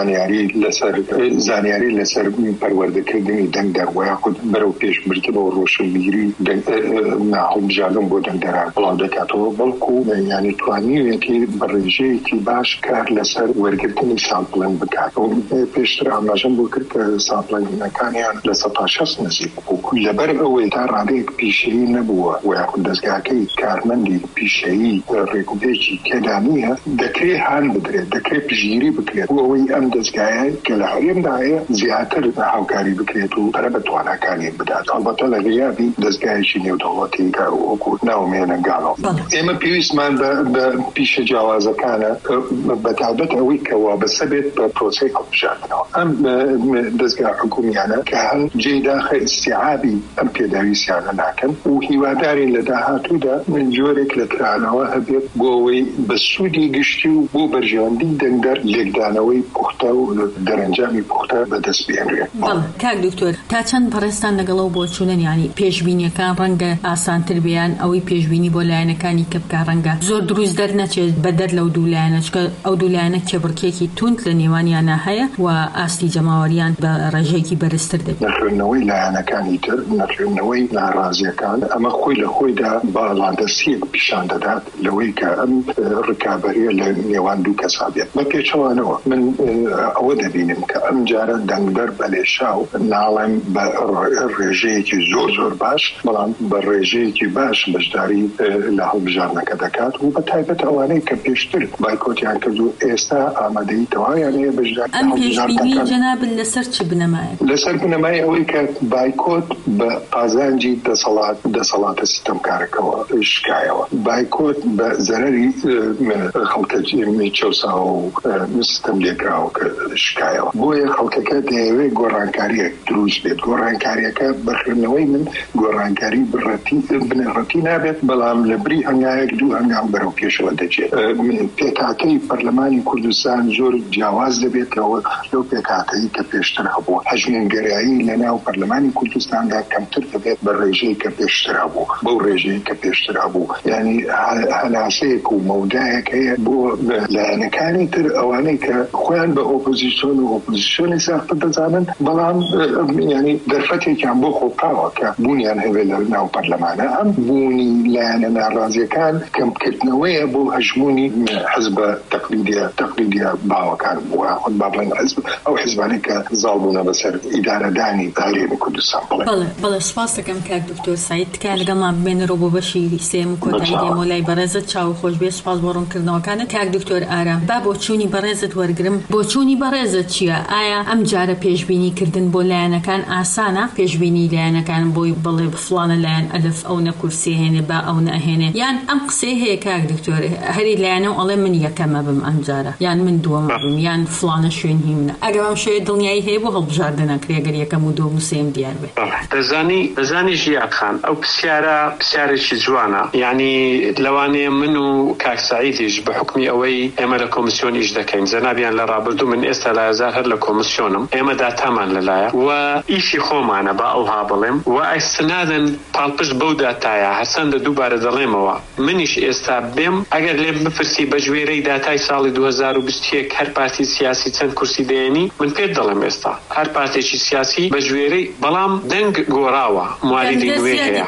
زانیاری لەسەر پەروەردەکردنی دەنگ دەروایە خود بەرەو پێشبردنەوە ڕۆشنبیری ناهەڵبژاردن بۆ دەنگدەران بڵاو دەکاتەوە بەڵکو یعنی توانیوێتی بەڕێژەیەکی باش کار لەسەر وەرگرتنی سامپڵنگ بکات و پێشتر ئاماژەم بۆ کرد کە سامپڵنگەکانیان لە 160 نزیک بوو لەبەر ئەوەی تا ڕادەیەک پیشەیی نەبووە و یاخود دەستگاکەی کارمەندی پیشەیی ڕێکوپێکی تێدا نییە دەکرێت هان بدرێت دەکرێت پژگیری بکرێت و ئەوەی ئەم دەستگایە کە لە هەرێمدایە زیاتر هاوکاری بکرێت و پەرە بە تواناکانی بدات هەڵبەتە لە غیابی دەستگایەکی نێودەوڵەتی وەکو ناومێنە گاڵۆ ئێمە پێویستمان بە پیشە جیاوازەکانە بەتابەت ئەوەی کە وابەستە بێت بە پرۆسەی هەڵبژاردنەوە ئەم دەستگا حکومیانە کە هەم جێداخە ئیستیعابی ئەم پێداویستیانە ناکەن و هیواداری لە داهاتوودا جۆرێک لە کرانەوە هەبێت بۆ ئەوەی بە سوودی گشتی و بۆ بەرژێوەندی دەنگدەر لێکدانەوەی پوختە و دەرەنجامی پوختە بەدەست بێنرێت. کاک دکتۆر تا چەند بەڕێستان لەگەڵەوە بۆ چوونن ینی پێشبینیەکان ڕەنگە ئاسانتر بیان ئەوەی پێشبینی بۆ لایەنەکانی کە بکە ڕەنگە زۆر دروست دەرنەچێت بەدەر لەو دوو لایەنەچکە ئەو دوو لایەنە کێبڕکێکی توند لە نێوانیانە هەیە و ئاستی جەماوەریان بە ڕێژەیەکی بەرزتر دەبێت. نەخوێندنەوەی لایەنەکانی تر نەخوێندنەوەی ناڕازیەکان ئەمە خۆی لە خۆیدا باڵادەستیەک پیشان دەدات لەوەی کە ئەم ڕکابەریە لە نێوان دوو کەسا بێت. بە پێچەوانەوە من ئەوە دەبینم کە ئەم جارە دەنگدەر بەلێشاو ناڵێم بە ڕێژەیەکی زۆر باش بەڵام بە ڕێژەیەکی باش بەشداری لە هەڵبژاردنەکە دەکات و بە تایبەت ئەوانەی کە پێشتر بایکۆتیان کرد و ئێستا ئامادەی تەوایان هەیە بەشداری ئەم پێشبینی جەناب لەسەر چ بنەمایە؟ لەسەر بنەمای ئەوەی کە بایکۆت بە قازانجی دەسەڵاتە سیستەمکارەکەەوە شکایەوە بایکۆت بە زەرەری خەڵکە چەوسا و سیستەم لێکراوە کە شکایەوە بۆیە خەڵکەکە دەیەوێت گۆڕانکاریەک دروست بێت گۆڕانکاریەکە بەخێنەوەی من گۆڕانکاری بنەڕەتی نابێت بەڵام لە بری هەنگایەک دوو هەنگام بەرەو پێشەوە دەچێت پێکاتەی پەرلەمانی کوردستان زۆر جیاواز دەبێتەوە لەو پێکاتەی کە پێشتر هەبوو هەژمێنگەرایی لەناو پەرلەمانی کوردستاندا کەمتر دەبێت بە ڕێژەی کە پێشتر هەبوو بەو ڕێژەی کە پێشتر هەبوو یعنی هەناسەیەک و مەودایەک هەیە بۆ لایەنەکانی تر ئەوانەی کە خۆیان بە ئۆپۆزیسیۆن و ئۆپۆزیسیۆنی ساختە دەزانن بەڵام ینی دەرفەتێکیان بۆ خۆپاوە کە بوونیان هەبێت لە ناو پەرلەمانە ئەم بوونی لایەنە ناڕازیەکان کەمکردنەوەیە بۆ هەژمونی حزبە تەقلیدیە باوەکان بووە خۆت با بڵێن حزب ئەو حزبانەی کە زاڵ بوونە بەسەر ئیدارەدانی هەرێمی کوردستان بەڵێ سپاس دەکەم کاک دکتۆر سعید تکایە لەگەڵمان بمێنەوە بۆ بەشی سێم و کۆتایی دێمۆلای بەڕێزت چاو خۆش بێ سپاس بۆ ڕوونکردنەوەکانت کاک دکتۆر ئارام با بۆ چوونی بەڕێزت وەرگرم بۆ چوونی بەڕێزت چییە ئایا ئەم جارە پێشبینیکردن بۆ لایەنەکان ئاسانە پێشبینی لایەنەکان بۆی بڵێ فڵانە لایەن ئەلف ئەو نەکورسی هێنێ با ئەو نەهێنێ یان ئەم قسەی هەیە کاک دکتۆر هەری لایەنە و ئەڵێ من یەکەمە بم ئەم جارە یان من دووەمە بم یان فڵانە شوێن هیمنە ئەگەر ئەم شوێ دڵنیایی هەیە بۆ هەڵبژاردنەکرێ ئەگەر یەکەم و دووەم و سێم دیار بێت دەزانی ژیان خان ئەو پرسیارێکی جوانە یعنی لەوانەیە من و کاک سعیدیش بە حکمی ئەوەی ئێمە لە کۆمیسیۆن ئیش دەکەین جەنابیان لە ڕابردوو من ئێستا لە هەزار هەر لە کۆمیسیۆنم ئێمە داتامان لەلایە و ئیشی خۆمانە بە ئەوها بڵێم و ئەستنادن پاڵپشت بەو داتایە هەرچەندە دووبارە دەڵێمەوە منیش ئێستا بێم ئەگەر لێم بپرسی بە ژوێرەی داتای ساڵی 2021 هەر پارتی سیاسی چەند کورسی دەیەنی من پێت دەڵێم ئێستا هەر پارتێکی سیاسی بە ژوێرەی بەڵام دەنگ گۆڕاوە موالیدی نوێ هەیە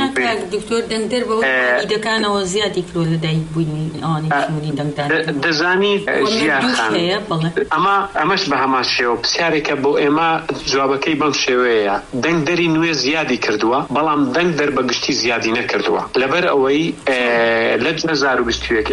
دکتۆر دەنگدەر بەوە موالیدەکانەوە زیادی کرۆ لە دایک بوونی ئەوانی شمولی دەنگدان دەزانی ژیان خان ئەمەش بە هەمان شێوە پرسیارێکە بۆ ئێمە جوابەکەی بەم شێوەیە دەنگدەری نوێ زیادی کردووە بەڵام دەنگدەر بە گشتی زیادی نەکردووە لەبەر ئەوەی لە 2021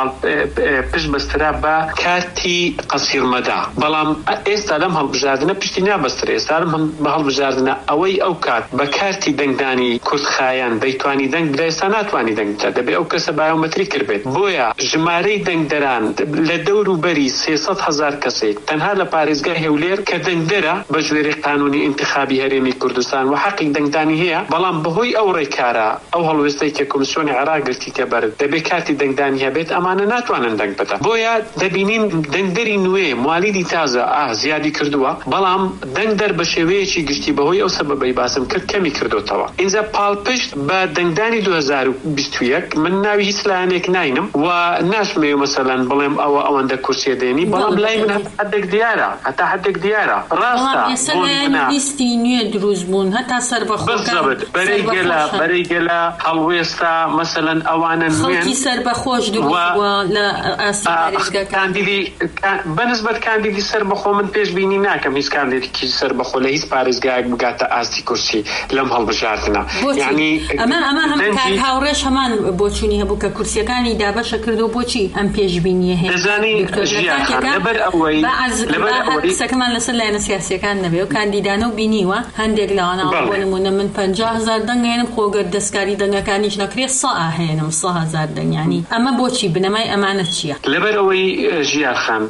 پشت بەسترا بە کارتی قەسیرمەدا بەڵام ئێستا لەم هەڵبژاردنە پشتی نابەسترا ئێستا بە هەڵبژاردنە ئەوەی ئەو کات بە کارتی دەنگدانی کوردخایان دەیتوانی دەنگ بدە ئێستا ناتوانی دەنگ بدە دەبێت ئەو کەسە بایۆمەتری کردبێت بۆیە ژمارەی دەنگدەران لە دەور و بەری 300,000 کەسێک تەنها لە پارێزگای هەولێر کە دەنگدەرە بە ژوێری قانونی انتخابی هەرێمی کوردستان و حەقی دەنگدانی هەیە بەڵام بەهۆی ئەو ڕێکارە ئەو هەڵوێستەی کە کۆمیسیۆنی عێراق گرتیکە بەرد دەبێت کارتی دەنگدانی هەبێت ئەمانە ناتوانن دەنگ بدەن بۆیە دەبینین دەنگدەری نوێ موالیدی تازە زیادی کردووە بەڵام دەنگدەر بە شێوەیەکی گشتی بەهۆی ئەو سەبەبەی باسم کرد کەمی کردوتەوە. اینجا پاڵپشت بە دەنگدانی 2021 من ناوی هیچ لایەنێک ناینم و ناشمێ مەسەلەن بڵێم ئەوە ئەوەندە کورسیە دێنی، بەڵام لای من حدێک دیارە، هەتا حدێک دیارە ڕاستە لیستی نوێ دروست بوون هەتا سەربەخۆ بەرەیگەلە هەڵوێستا مەسەلەن ئەوانە خەڵکی سەربەخۆش دروستبووە لە ئاستی پارێزگاکاندیدی بەنسبەت کاندیدی سەربەخۆ من پێشبینی ناکەم هیچ کاندیدێکی سەربەخۆ لە هیچ پارێزگایەک بگاتە ئاستی کورسی لەم هەڵبژاردنە. یعنی ئەمە هەم کار هاوڕێش هەمان بۆچوونی هەبوو کە کورسیەکانی دابەشە کردو بۆچی ئەم پێشبینیە هەیە. دەزانی لەبەر ئەوەی قسەکەمان لەسەر لایەنە سیاسیەکان نەبێ و کاندیدانە و بینیوە هەندێک لەوانەوە بۆ نمونە من 50,000 دەنگ هێنم خۆگەر دەستکاری دەنگەکانیش نەکرێت 100 هێنم 100,000 دەنگ. یعنی ئەمە بۆچی بنەمای ئەمانە چییە؟ لەبەر ئەوەی ژیارخان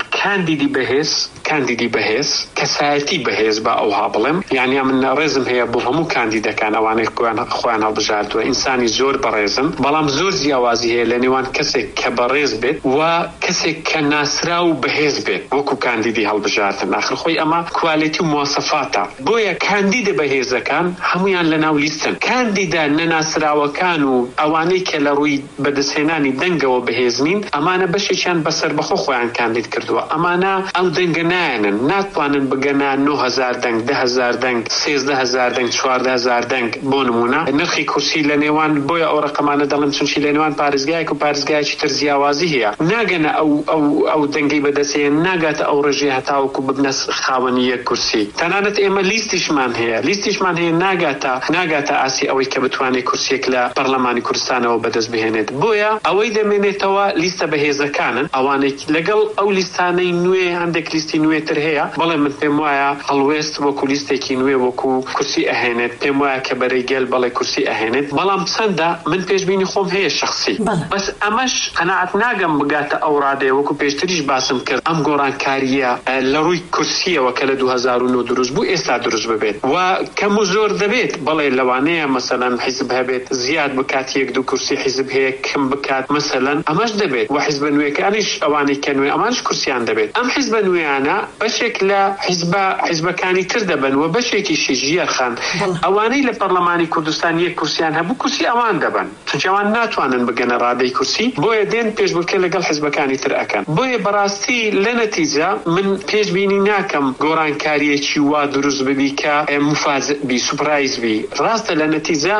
کاندیدی بەهێز کەسایەتی بەهێز بە ئەوها بڵێم، یعنی من ڕێزم هەیە بۆ هەموو کاندیدەکان ئەوانەی خۆیان هەڵبژاردووە ئینسانی زۆر بەڕێزن، بەڵام زۆر جیاوازی هەیە لە نێوان کەسێک کە بەڕێز بێت و کەسێک کە ناسرا و بەهێز بێت وەکو کاندیدی هەڵبژاردن. آخر خۆی ئەمە کوالێتی و مواصفاتە. بۆیە کاندیدە بەهێزەکان هەمویان لەناو لیستن. کاندیدا نەناسراوەکان و ئەوانەی کە لە ڕووی بەدەستهێنانی دەنگەوە بەهێزنین ئەمانە بەشێکیان بەسەربەخۆ خۆیان کاندید کردووە. ئەمانە ئەو دەنگە نایەنن، ناتوانن بگەنە 9,000 دەنگ، 10,000 دەنگ، 13,000 دەنگ، 14,000 دەنگ بۆ نمونە. نرخی کورسی لە نێوان بۆیە ئەو ڕقەمانە دەڵم چونکی لە نێوان پارێزگایەک و پارێزگایەکی تر جیاوازی هەیە. ناگەنە ئەو دەنگەی بەدەستهێن ناگاتە ئەو ڕێژەیە هەتاوەکو ببنە خاوەنی یەک کورسی. تەنانەت ئێمە لیستیشمان هەیە ناگاتە ئاسی ئەوەی کە بتوانێت کورسێک لە پەرلەمانی کوردستانەوە بەدەست بهێنێت. بۆیە ئەوەی دەمێنێتەوە لیستە بەهێزەکانن، ئەوانەی لەگەڵ ئەو لیستانەی نوێ هەندێک لیستی نوێتر هەیە، بەڵێ من پێم وایە هەڵوێست وەکو لیستێکی نوێ وەکو کورسی ئەهێنێت، پێم وایە کە بەرەیگەل بەڵێ کورسی ئەهێنێت، بەڵام چەندە من پێشبینی خۆم هەیە شخصی. بەس ئەمەش قەناعەت ناگەم بگاتە ئەو ڕادەیە وەکو پێشتریش باسم کرد ئەم گۆڕانکاریە لە ڕووی کورسیەوە کە لە 2009 دروست بوو ئێستا دروست ببێت و کەم و زۆر دەبێت. بەڵێ لەوانەیە مەسەلەن حیزب هەبێت زیاد بکات، 1-2 کورسی حیزب هەیە کەم بکات مەسەلەن، ئەمەش دەبێت. و حیزبە نوێیەکانیش ئەوانەی کە نوێ ئەمانش کورسیان دەبێت. ئەم حیزبە نوێیانە بەشێک لە حیزبەکانی تر دەبن و بەشێکیشی ژیارخان ئەوانەی لە پەرلەمانی کوردستان 1 کورسیان هەبوو کورسی ئەوان دەبن، چونکە ئەوان ناتوانن بگەنە ڕادەی کورسی، بۆیە دێن پێشبڕکێ لەگەڵ حیزبەکانی تر ئەکەن. بۆیە بەڕاستی لە نەتیجە من پێشبینی ناکەم گۆڕانکاریەکی وا دروست ببی کە مفاجئ بی، سوپرایز بی. ڕاستە لە نەتیجە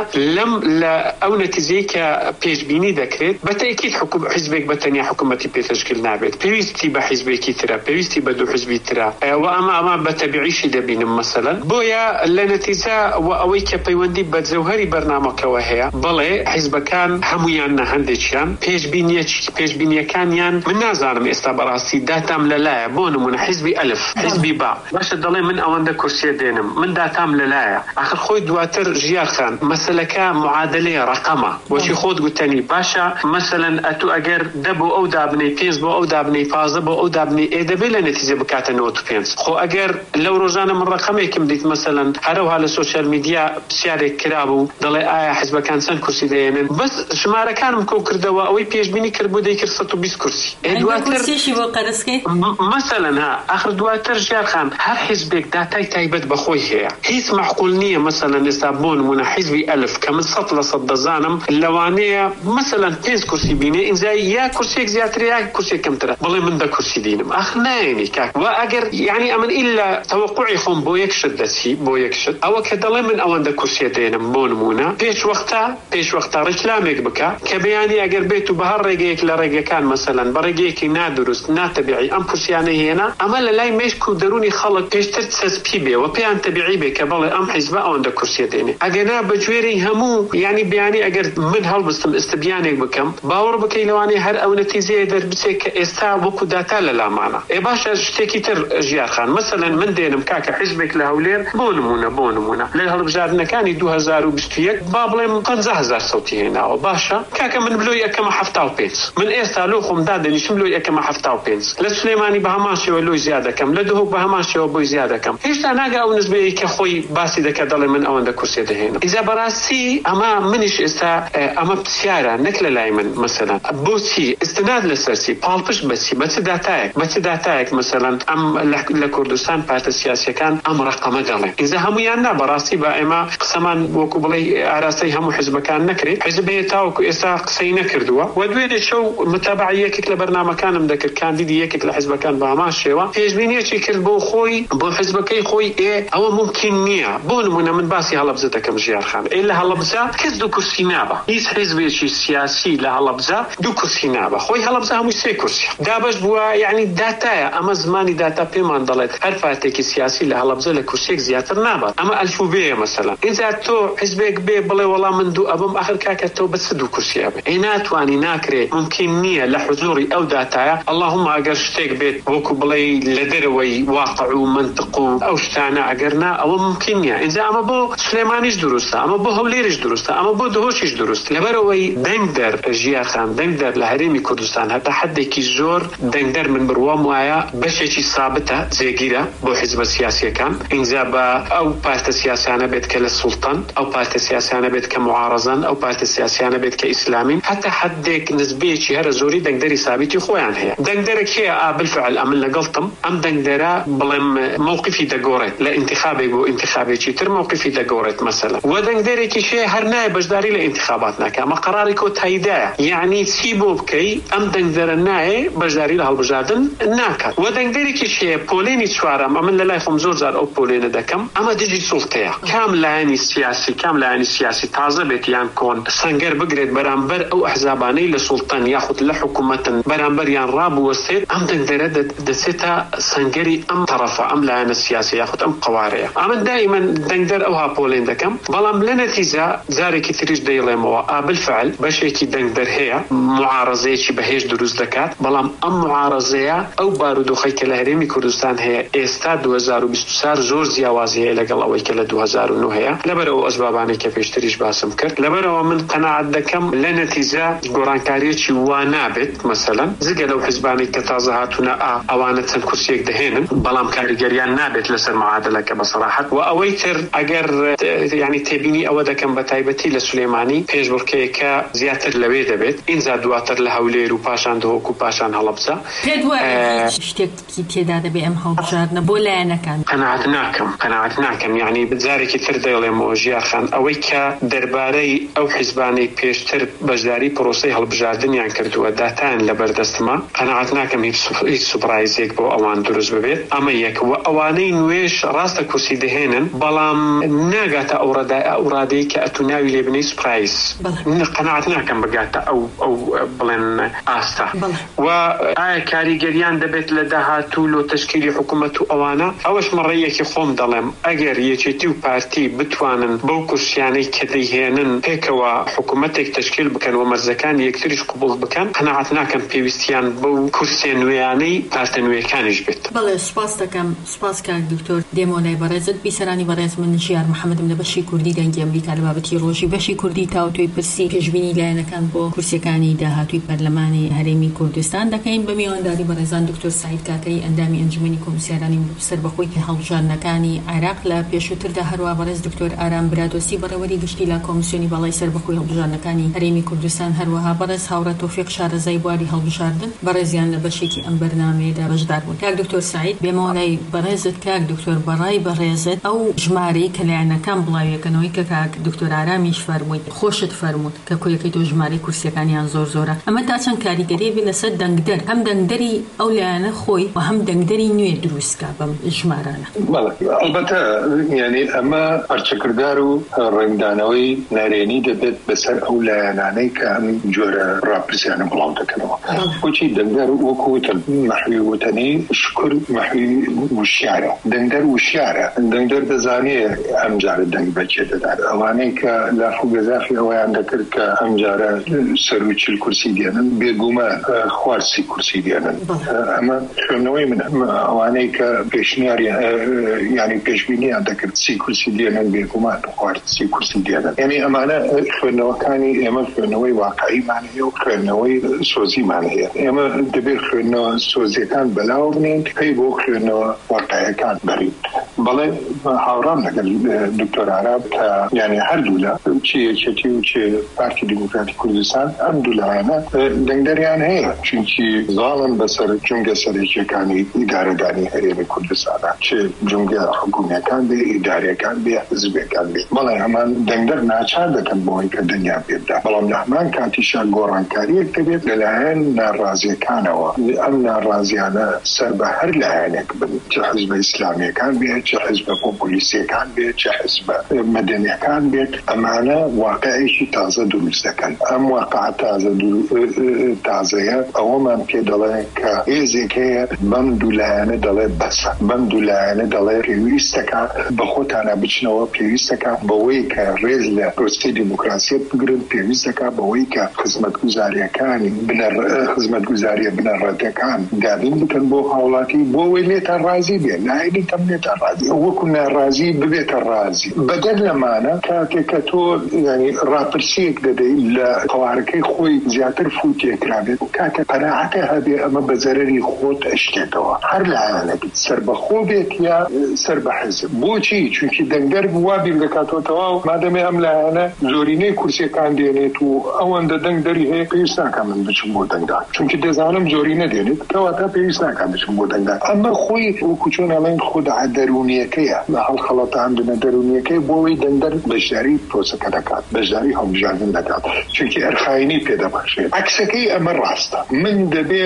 لە ئەو نەتیجەی کە پێشبینی دەکرێت بەتەکید حیزبێک بەتەنیا حکوومەتی پێتەشکیل نابێت، پێویستی بە حیزبێکی ترە، پێویستی بە 2 حیزبی ترە و ئەمە بەتەبیعیشی دەبینم مەسەلەن. بۆیە لە نەتیجە ئەوەی کە پەیوەندی بە جەوهەری بەرنامەکەوە هەیە، بەڵێ حیزبەکان هەمویان هەندێکیان پێشبینیەکانیان من نازانم ئێستا بەڕاستی داتام لەلایە. بۆ نمونە حیزبی ئەلف، حیزبی با باشە دەڵێ من ئەوەندە کورسیە دێنم، من داتام لەلایە. آخر خۆی دواتر ژیارخان مەسەلەکە معادلەیە ڕقەمە، بۆچی خۆت گوتنی باشە مەسەلەن ئەتو ئەگەر 10 بۆ ئەو دابنەی، 5 بۆ ئەو دابنەی، 15 بۆ ئەو دابنەی دەبێت لە نەتیجە بکاتە 95. خۆ ئەگەر لەو ڕۆژانە من ڕقەمێکم دیت مەسەلەن هەروها لە سوشیال میدیا پرسیارێک کرابوو دەڵێ ئایا حیزبەکان چەند کورسی دەێنن، بەس ژمارەکانم کۆ کردەوە ئەوەی پێشبینی کرد بۆ دەیکرد 120 کورسی. دواترشی بۆ قەرسکەی مەسەلەن آخر دواتر ژیارخان هەر حیزبێک داتای تایبەت بەخۆی هەیە. هیچ معقول نییە مەسەلەن ئێستا بۆ نمونە حیزبی ئەلف کە من 100% دەزانم لەوانەیە مەسەلەن 5 کورسی بینێ، ئینجا یا کورسێک زیاتر یا کورسێک کەمترە، بڵێ من 10 کورسی دینم. آخر نایەنی کاک و ئەگەر یعنی ئەمن ئیلا تەوەقعی خۆم بۆ یەکشت دەچی بۆ یەکشت ئەوە کە دەڵێ من ئەوەندە کورسیە دێنم بۆ نمونە پێشوەختە ڕیکلامێک بکە کە بەیانی ئەگەر بێت و بە هەر ڕێگەیەک لە ڕێگەکان مەسەلەن بە ڕێگەیەکی نادروست ناتەبیعی ئەم کورسیانە هێنا، ئەمە لە لای مێشک و دەرونی خەڵک پێشتر چەسپی بێ و پێیان تەبیعی بێ کە بڵێ ئەم حیزبە ئەوەندە کورسیە دێنێ. ئەگەنا بەگوێرەی هەموو یعنی بیانی ئەگەر من هەڵبستم ئستبیانێک بکەم باوەڕ بکەی لەوانەیە هەر ئەو نەتیجەیە دەربچێت کە ئێستا وەکو داتا لە لامانە. باشە شتێکی تر ژیارخان مەسەلەن من دێنم کاکە حیزبێک لە هەولێر بۆ نمونە لە هەڵبژاردنەکانی 2021 با بڵێم 50,000 سەوتی هێناوە، باشە کاکە من بلۆی یەکەمە 75. من ئێستا لۆ خۆم دادەنیشم لۆی یەکەمە 75. لە سلێمانی بە هەمان شێوە لۆی زیادەکەم، لە دهۆک بە هەمان شێوە بۆی زیادەکەم. هێشتا ناگا ئەو نسبەیە کە خۆی باسی دەکە دەڵێ من ئەوەندە کورسێ دەهێنم. ئیجا بەڕاستی ئەمە منیش ئێستا ئەمە پرسیارە نەک لە لای من مەسەلەن بۆچی ئستناد لەسەرسی پاڵپشت بەچی بە چ داتایەک مەسەلەن ئەم لە کوردستان پارتە سیاسیەکان ئەم ڕقەمە دەڵێن. ئیجا هەمویان نا بە بەڕاستی بە ئێمە قسەمان وەکو بڵێ ئاراستەی هەموو حیزبەکان نەکرێت. حیزب هەیە تاوەکو ئێستا قسەی نەکردووە و دوێنێ شەو متابعە یەکێک لە بەرنامەکانم دەکرد، کاندیدی یەکێک لە حیزبەکان بە هەمان شێوە پێشبینیەکی کرد بۆ خۆی بۆ حیزبەکەی خۆی ئەوە ممکن نییە. بۆ نمونە من باسی هەڵەبجە دەکەم ژیارخان، لە هەڵەبجە کەس دوو کورسی نابە، هیچ حیزبێکی سیاسی لە هەڵەبجە دوو کورسی نابە. خۆی هەڵەبجە هەمووی سێ کورسی دابش بووە، یعنی داتایە ئەمە زمانی داتا پێمان دەڵێت هەر پارتێکی سیاسی لە هەڵەبجە لە کورسێک زیاتر نابات. ئەمە ئەلفوبەیە مەسەلەن. اینجا تۆ حیزبێک بێ بڵێ وەڵام من دوو ئەبم ئاخر کاکە تۆ بە چ دوو کورسی ئەبێ؟ ناتوانی ناکرێ، ممکن نییە لە حضوری ئەو داتایە. اللهم ئەگەر شتێک بێت وەکو بڵێ لە دەرەوەی واقع و منطق و ئەو شتانە ئەگەرنا ئەوە ممکن نییە. اینجا ئەمە بۆ سلێمانیش دروستە، ئەمە بۆ هەولێریش دروستە، ئەمە بۆ دهۆشیش دروست. لەبەرەوەی دەنگدەر ژیارخان دەنگدەر لە هەرێمی کوردستان هەتا حدێکی زۆر دەنگدەر من بڕوام وایە بەشێکی سابتە جێگیرە بۆ حیزبە سیاسیەکان. اینجا بە ئەو پارتە سیاسیانە بێت کە لە سوڵتان، ئەو پارتە سیاسیانە بێت کە معارەزان، ئەو پارتە سیاسیانە بێت کە ئیسلامین، هەتا حدێک نسبەیەکی هەرە زۆری دەنگدەری سابتی خۆیان هەیە. دەنگدەرێک هەیە بالفعل ئەمن لەگەڵتم ئەم دەنگدەرە بڵێم موقفی دەگۆڕێت لە انتخابێک بۆ انتخابێکی تر موقفی دەگۆڕێت مەسەلە. و دەنگدەرێکی شەیە هەر نایە بەشداری لە انتخابات ناکە، ئەمە قەراری کۆتاییدایە، یعنی چی بۆ بکەی ئەم دەنگدەرە نایە بەشداری لە هەڵبژاردن ناکات. و دەنگدەرێکی شەیە پۆلێنی چوارەم، ئەمن لە لای خۆم زۆر جار ئەو پۆلێنە دەکەم، ئەمە دژی سوڵتەیە، کام لایەنی سیاسی کام لایەنی سیاسی تازە بێت یان کۆن سەنگەر بگرێت بەرامبەر ئەو ئەحزابانەی لە سوڵتان یاخود لە حکوومەتن بەرامبەر یان ڕابوەستێت، ئەم دەنگدەرە دەچێتە سەنگەری ئەم تەرەفە ئەم لایەنە سیاسی یاخود ئەم قوارەیە. ئەمە دائیمەن دەنگدەر ئەوها پۆلێن دەکەم، بەڵام لە نەتیجە جارێکی تریش دەیڵێمەوە بالفعل بەشێکی دەنگدەر هەیە معارەزەیەکی بەهێز دروست دەکات، بەڵام ئەم معارەزەیە ئەو بارودۆخەی کە لە هەرێمی کوردستان هەیە ئێستا 2024 زۆر جیاوازی هەیە لەگەڵ ئەوەی کە لە 2009 هەیە، لەبەرەوە ئەسبابانەی کە پێشتریش باسم کرد. لەبەرەوە من قەناعەت دەکەم لە نەتیجە گۆڕانکاریەکی وا نابێت، مەسەلەن جگە لەو حیزبانەی کە تازە هاتوونە ئەوانە چەند کورسێک دەهێنن، بەڵام کاریگەریان نابێت لەسەر معادلەکە بەسەراحەت. و ئەوەی تر ئەگەر یعنی تێبینی ئەوە دەکەم بە تایبەتی لە سولێمانی پێشبڕکەیەکە زیاتر لەوێ دەبێت، اینجا دواتر لە هەولێر و پاشان دهۆک و پاشان هەڵەبجە شتێکی تێدا دەبێ ئەم هەڵبژاردنە بۆ لایەنەکان. قەناعەت ناکەم، یعنی بجارێکی تر دەیڵێمەوە ژیارخان ئەوەی کە دەربارەی ئەو حیزبانەی پێشتر بەشداری پرۆسەی هەڵبژاردنیان کردووە داتان لە بەردەستمە، قەناعەت ناکەم هیچ سوپرایزێک بۆ ئەوان دروست ببێت. ئەمە یەک. و ئەوانەی نوێش ڕاستە کورسی دەهێنن، بەڵام ناگاتە ئەو ڕادەیە کە ئەتوناوی لێ بنەی سوپرایز. قەناعەت ناکەم بگاتە ئەو بڵێن ئاستا. و ئایا کاریگەریان دەبێت لە داهاتوو لۆ تشکیلی حکوومەت و ئەوانە؟ ئەوەش مەڕێیەکی خۆم دەڵێم ئەگەر یەکێتی و پارتی بتوانن بەو کورسیانەی کە دەیهێنن پێکەوە حکوومەتێک تشکیل بکەن و مەرزەکان یەکتریش قبول بکەن، قەناعەت ناکەم پێویستیان بەو کورسێ نوێیانەی پارتە نوێیەکانیش بێت. بەڵێ سوپاس دەکەم. سوپاس کاک دکتۆر دێمۆلای بەڕێزت. بیسەرانی بەڕێز من ژیار محەممەدم لە بەشی کوردی دەنگی ئەمریکا لە بابەتی ڕۆژی بەشی کوردی تاوتۆی پرسی پێشبینی لایەنەکان بۆ کورسەکانی داهاتووی پەرلەمانی هەرێمی کوردستان دەکەین بە میوانداری بەڕێزان دکتۆر سعید کاکەی ئەندامی ئەنجومەنی کۆمسیارانی سەربەخۆی هەڵبژاردنەکانی عێراق لە پێشووتردا، هەروە بەڕێز دکتۆر ئارام برادۆسی بەڕێوەری گشتی لە کۆمیسیۆنی باڵای سەربەخۆی هەڵبژاردنەکانی هەرێمی کوردستان، هەروەها بەڕێز هاوڕە تۆفیق شارەزای بواری هەڵبژاردن بەڕێزیان لە بەشێکی ئەم بەرنامەیەدا بەشدار بوون. کاک دکتۆر سعید بێمەوەلای بەڕێزت. کاک دکتۆر بەڕای بەڕێزت ئەو ژمارەی کە لایەنەکان بڵاویەکەنەوەی کە کاک دکتۆر ئارامیش فەرمووی خۆشت فەرمووت کە کۆیەکەی تۆ ژمارەی کورسیەکانیان زۆرە، ئەمە تا چەند کاریگەری بێ لەسەر دەنگدەر، هەم دەنگدەری ئەو لایەنە خۆی و هەم دەنگدەری نوێ دروستکە بەم ژمارانە. ئەلبەتە یعنی ئەمە پەرچەکردار و ڕێندانەوەی نارێنی دەبێت بەسەر ئەو لایەنانەی کە ئەم جۆرە ڕاپرسیانە بڵاو دەکەنەوە. بۆچی دەنگدەر وەکوتە مەحوی وتەنی شکر مەحوی وشیارە، دەنگدەر وشیارە، دەنگدەر دەزانێت ئەم جارە دەنگ بەچێ دەدات. ئەوانەی کە لافو گەزافی ئەویان دەکرد کە ئەم جارە سەر و چل کورسی دێنن بێگومان خوارسی کورسی دێنن. ئەمە خوێندنەوەی من ئەوانەی کە پێشنیاری یعنی پێشبینیان دەکرد 30 کورسی دێنن بێگومان خوارسی کورسی دێنن. یعنی ئەمانە خوێندنەوەکانی ئێمە خوێندنەوەی واقعیمانەیە و خوێندنەوەی سۆزیمانەیە. ئێمە دەبێت خوێندنەوە سۆزیەکان بەلاو بنین پێی بۆ خوێندنەوە واقعیەکان بەرین. بەڵێ هاوڕام لەگەڵ دکتۆر عراب کە یعنی هەردوو لە چی یەکێتی و چی پارتی دیموکراتی کوردستان ئەم دوو لایەنە دەنگدەریان هەیە، چونکی زاڵن بەسەر جونگە سەرێکیەکانی ئیدارەدانی هەرێمی کوردستانە، چ جونگە حکوومیەکان بێ، ئیدارەکان بێ، حزبەکان بێ. بەڵێ هەمان دەنگدەر ناچار دەکەن بۆی کە دنیا پێبدا. بەڵام لە هەمان کاتیشا گۆڕانکاریەک دەبێت لەلایەن ناڕازیەکانەوە. ئەم ناڕازیانە سەر بە هەر لایەنێک بن، چ حزبە ئیسلامیەکان بێت، چ حزبە پۆپولیستیەکان بێت، چ حزبە مەدەنیەکان بێت، ئەمانە واقعێکی تازە دروست دەکەن. ئەم واقعە تازەیە ئەوەمان پێ دەڵێن کە هێزێک هەیە بەم دوو لایەنە دەڵێ بەسە، بەم دوو لایەنە دەڵێ پێویستەکە بە خۆتانە بچنەوە، پێویستەکە بەوەی کە ڕێز لە ڕۆستی دیموکراسیەت بگرن، پێویستەکە بەوەی کە خزمەتگوزاریە بنەڕەتەکان دابین بکەن بۆ هاوڵاتی، بۆ وی لێتان ڕازی بێن، نایدی کەم لێتان ڕازی، وەکو ناڕازی ببێتە ڕازی. بەدەر لەمانە کاتێک کە تۆ ینی ڕاپرسیەک دەدەی لە قوارەکەی خۆی زیاتر فوتێکرابێت، کاتە قەناعەتە هەبێ ئەمە بە زەرەری خۆت ئەشکێتەوە، هەر لایەنێک سەر بە خۆ بێت یا سەر بە حزب. بۆچی؟ چونکی دەنگدەر وابیر دەکاتەوە تەواو مادەمێ ئەم لایەنە زۆرینەی کورسیەکان دێنێت و ئەوەندە دەنگدەری هەیە پێویست ناکەم من بچم بۆ دەنگدان، چونکی دەزانم زۆرینە دێنێت کەواتە پێویست ناکەم بچم بۆ دەنگدان. ئەمە خۆی وەکو چۆن ئەڵێن خودعە دەرونیەکەیە، هەڵخەڵەتاندنە دەرونیەکەی بۆەوەی دەنگدەر بەشداری پرۆسەکە دەکات، بەشداری هەڵبژاردن دەکات، چونکی ئەرخاینی پێدەبەخشێت. عکسەکەی ئەمە ڕاستە. من دەبێ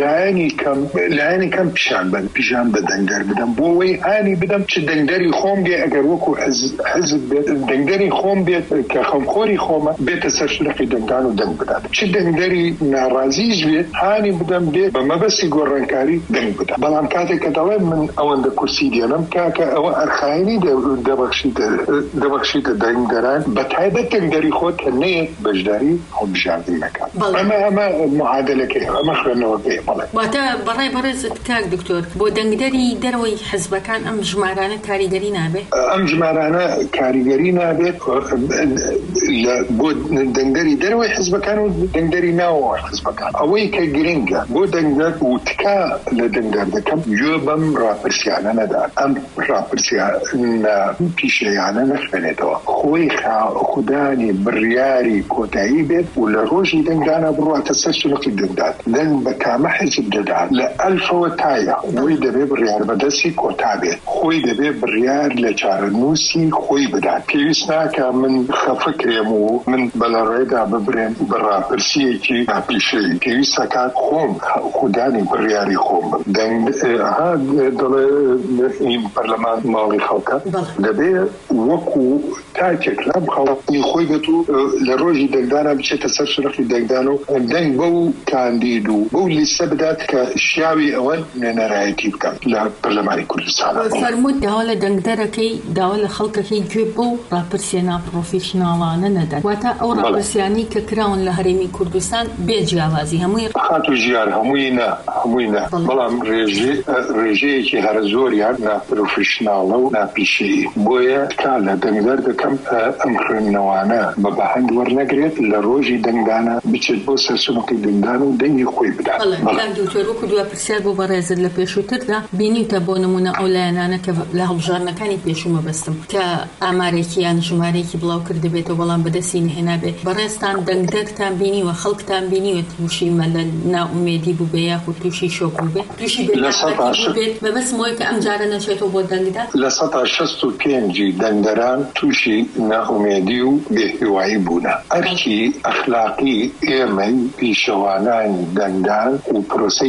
لایەنی کەم پیشان بە دەنگدەر بدەم، بۆەوەی هانی بدەم چ دەنگدەری خۆم بێ، ئەگەر وەکو حزب بێت دەنگدەری خۆم بێت کە خەمخۆری خۆمە بێتە سەر شلەقی دەنگدان و دەنگ بدات، چ دەنگدەری ناڕازیش بێت هانی بدەم بێت بە مەبەستی گۆڕانکاری دەنگ بدات. بەڵام کاتێک کە دەڵێن من ئەوەندە کورسی دێنم کاکە ئەوە ئەرخاینی دەبەخشیتە دەنگدەران، بە تایبەت دەنگدەری خۆت کە نەیەک بەشداری هەڵبژاردن نەکات. ئەمە معادلەکەی، ئەمە خوێندنەوەکەی. واتە بەڕای بەڕێزت کاک دکتۆر، بۆ دەنگدەری دەرەوەی حزبەکان ئەم ژمارانە کاریگەری نابێت؟ ئەم ژمارانە کاریگەری نابێت بۆ دەنگدەری دەرەوەی حزبەکان و دەنگدەری ناوەوە حزبەکان. ئەوەی کە گرنگە بۆ دەنگدەر وتکا لە دەنگدەر دەکەم گوێ بەم ڕاپرسیانە نەدات، ئەم ڕاپرسیانە پیشەیانە نەخوێنێتەوە، خۆی خودانی بڕیاری کۆتایی بێت و لە ڕۆژی دەنگدانە بڕواتە سەر سولقی دەنگدان، دەنگ بە کامە حزب دەدات لە ئەلفەوە تایە، خۆی دەبێ بڕیار بەدەستی کۆتا بێت، خۆی دەبێ بڕیار لە چارەنووسی خۆی بدات. پێویست ناکە من خەفەکرێم و من بەلەڕێدا ببرێن بە ڕاپرسیەکی ناپیشەی، پێویستەکە خۆم خودانی بڕیاری خۆم دەڵێ این پەرلەمان ماڵی خەڵکە دەبێ وەکو تاکێک لەم خەڵکی خۆی بێت و لە ڕۆژی دەنگدانە بچێتە سەر شرەقی دەنگدان و دەنگ بەو کاندید و بەو لیستە بدات کە شیاوی ئەوەن نێنەرایەتی بکەن لە پەرلەمانی کوردستانە. فەرمووت داوا لە دەنگدەرەکەی داوا لە خەڵکەکەی گوێ بەو ڕاپرسیە ناپرۆفیشناڵانە نەدەن، واتە ئەو ڕاپرسیانی کە کراون لە هەرێمی کوردستان بێ جیاوازی هەمووی خات و ژیار هەمووی نە، بەڵام ڕێژەیەکی هەرە زۆریان ناپرۆفیشناڵە و ناپیشەیی. بۆیە کا لە دەنگدەر دەکەم ئەم خوێندنەوانە بە بەهەند وەرنەگرێت، لە ڕۆژی دەنگدانە بچێت بۆ سەر سولقی دەنگدان و دەنگی خۆی بدات. دکتۆر وەکو دووە پرسیار بۆ بەڕێزت لە پێشووتردا بینیتە بۆ نمونە ئەو لایەنانە کە لە هەڵبژاردنەکانی پێشوو مەبەستم کە ئامارێکی یان ژمارەیەکی بڵاو کرد بێتەوە بەڵام بەدەستی نهێنابێت. بەڕێزتان دەنگدەرتان بینیوە، خەڵکتان بینیوە تووشی مەلە ناومێدی بوو بێ یاخود تووشی شۆک بوو بێت، تووشی بێت بەبەستمەوەی کە ئەم جارە نەچێتەوە بۆ دەنگدان؟ لە 165 دەنگدەران تووشی ناومێدی و بێهیوایی بوونە. ئەرکی ئەخلاقی ئێمەی پیشەوانانی دەنگدان و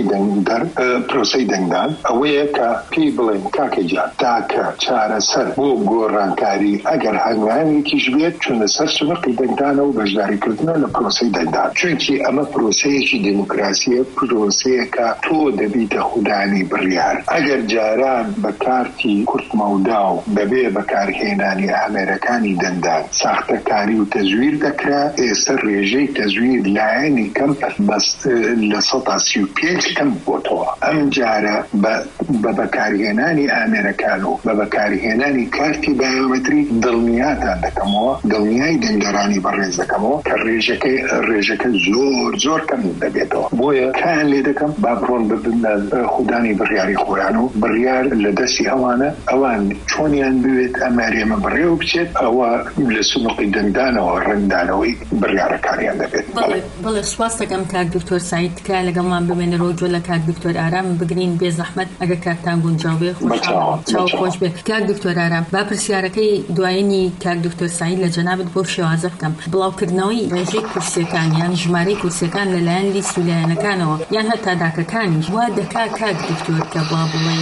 پرۆسەی دەنگدان ئەوەیە کە پێی بڵێن کاکەجان تاکە چارەسەر بۆ گۆڕانکاری ئەگەر هەنگاوێکیش بێت چونە سەر سولقی دەنگدانە و بەشداریکردنە لە پرۆسەی دەنگدان، چونکی ئەمە پرۆسەیەکی دیموکراسیە، پرۆسەیەکە تۆ دەبیتە خودانی بڕیار. ئەگەر جاران بە کارتی کورتمەودا و بەبێ بەکارهێنانی ئامێرەکانی دەنگدان ساختەکاری و تەزویر دەکرا، ئێستا ڕێژەی تەزویر لایەنی کەم لە 135 کەم بۆتەوە. ئەم جارە بە بەکارهێنانی ئامێرەکان و بە بەکارهێنانی کارتی بایۆمەتری دڵنیاتان دەکەمەوە، دڵنیا دانای دەنگدەرانی بەڕێز دەکەمەوە کە ڕێژەکە زۆر کەم دەبێتەوە. بۆیە کان لێ دەکەم با بڕۆن ببن خودانی بڕیاری خۆیان و بڕیار لە دەستی ئەوان چۆنیان بوێت ئەمارێمە بڕێوە بچێت ئەوە لە سنوقی دەنگدانەوە ڕنگدانەوەی بڕیارەکانیان دەبێت. بەڵێ سواس دەکەم کاک دکتۆر سعید تکایە لەگەڵمان بمێنەوە جۆ لە کاک دکتۆر ئارام بگرین بێ زەحمەت ئەگەر کاکتان گونجاو بێ چاو خۆش بێ. کاک دکتۆر ئارام با پرسیارەکەی دوایینی کاک دکتۆر سعید لە جەنابەت بۆ شێوازە بکەم. بڵاوکردنەوەی ڕێژەی کورسیەکان یان ژمارەی کورسیەکان لەلایەن لیست و لایەنەکانەوە یان هەتا داکەکانیش وا دەکا کاک دکتۆر کە با بڵێن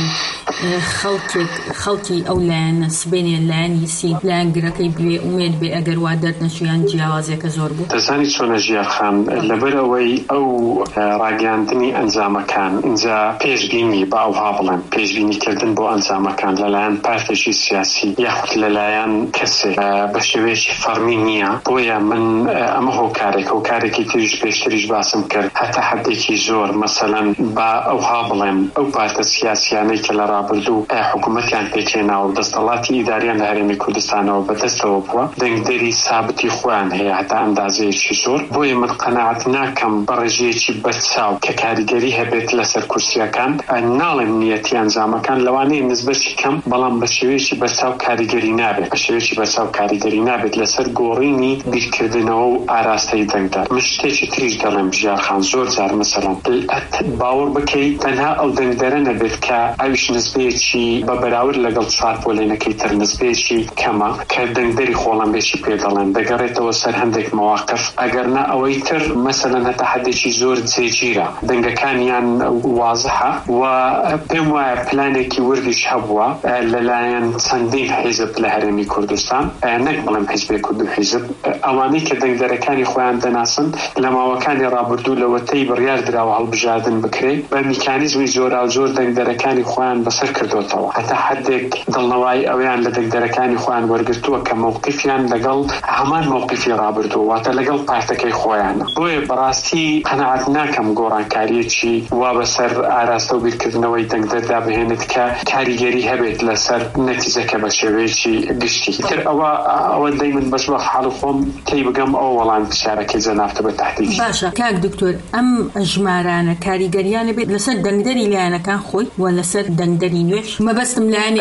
خەڵکی ئەو لایەنە سبێنێ لایەنی سی لایەنگرەکەی بوێ ئومێد بێ ئەگەر وا دەرنەچیان جیاوازێکە زۆر بوو. دەزانی چۆنە ژیارخان لەبەرەوەی ئەو ڕاگەاندنی ئەنجامەکان اینجا پێشبینی بە ئەوها بڵێن پێشبینیکردن بۆ ئەنجامەکان لەلایەن پارتێکی سیاسی یاخود لەلایەن کەسێک بە شێوەیەکی فەرمی نییە. بۆیە من ئەمە هۆکارێکی تریش پێشتریش باسم کرد هەتا حدێکی زۆر مەسەلەن بە ئەوها بڵێن ئەو پارتە سیاسیانەی کە لە ڕابردوو حکوومەتیان پێکێناوە دەستەڵاتی ئیداریان لە هەرێمی کوردستانەوە بەدەستەوە بووە دەنگدەری سابتی خۆیان هەیە هەتا ئەندازەیەکی زۆر. بۆیە من قەناعەت ناکەم بە ڕێژەیەکی بەرچاو کە کاریگەری هەبێت لەسەر کورسیەکان ناڵێم نیەتی ئەنجامەکان لەوانەیە نسبەتی کەم بەڵام بە شێوەیەکی بەرچاو کاریگەری نابێت بە شێوەیەکی بەرچاو کاریگەری نابێت لەسەر گۆڕینی بیرکردنەوە و ئاراستەی دەنگدار. من شتێکی تریش دەڵێم ژیارخان زۆر جار مەسەڵەن باوەڕ بکەیت تەنها ئەو دەنگدەرە نەبێت کە ئەویش نسبەیەکی بە بەراورد لەگەڵ 4 پۆلێنەکەی تر نسبەیەکی کەمە کە دەنگدەری خۆڵەمبێکی پێ دەڵێن دەگەڕێتەوە سەر هەندێک مەواقف ئەگەر نا ئەوەی تر مەسەلەن هەتا حدێکی زۆر جێگیرە دەنگەکانیان وازحە و پێم وایە پلانێکی وردیش هەبووە لەلایەن چەندین حیزب لە هەرێمی کوردستان نەک بڵێم حیزبێک و دوو حیزب ئەوانەی کە دەنگدەرەکانی خۆیان دەناسن لە ماوەکانی ڕابردوو لەوەتەی بڕیار دراوە هەڵبژاردن بکرێت بە میکانیزمی زۆرا زۆر دەنگدەرەکانی خۆیان بەسەر کردوتەوە هەتا حدێک دڵنەوای ئەویان لە دەنگدەرەکانی خۆیان وەرگرتووە کە موقفیان لەگەڵ هەمان موقفی ڕابردوو واتە لەگەڵ پارتەکەی خۆیان. بۆیە بەڕاستی قەناعەت ناکەم گۆڕانکاریەکی وا بەسەر ئاراستە و بیرکردنەوەی دەنگدەردا بهێنێت کە کاریگەری هەبێت لەسەر نەتیجەکە بە شێوەیەکی گشتی. تر ئەوە دەی من بەش بە حاڵ خۆم تێی بگەم ئەو وەڵام پرسیارەکەی جەنابتە بە تەحقیق. باشە کاک دکتۆر ئەم ژمارانە کاریگەریانە بێت لەسەر دەنگدەری لایەنەکان خۆی و لەسەر دەنگدەری نوێش مەبەستم لایەنێ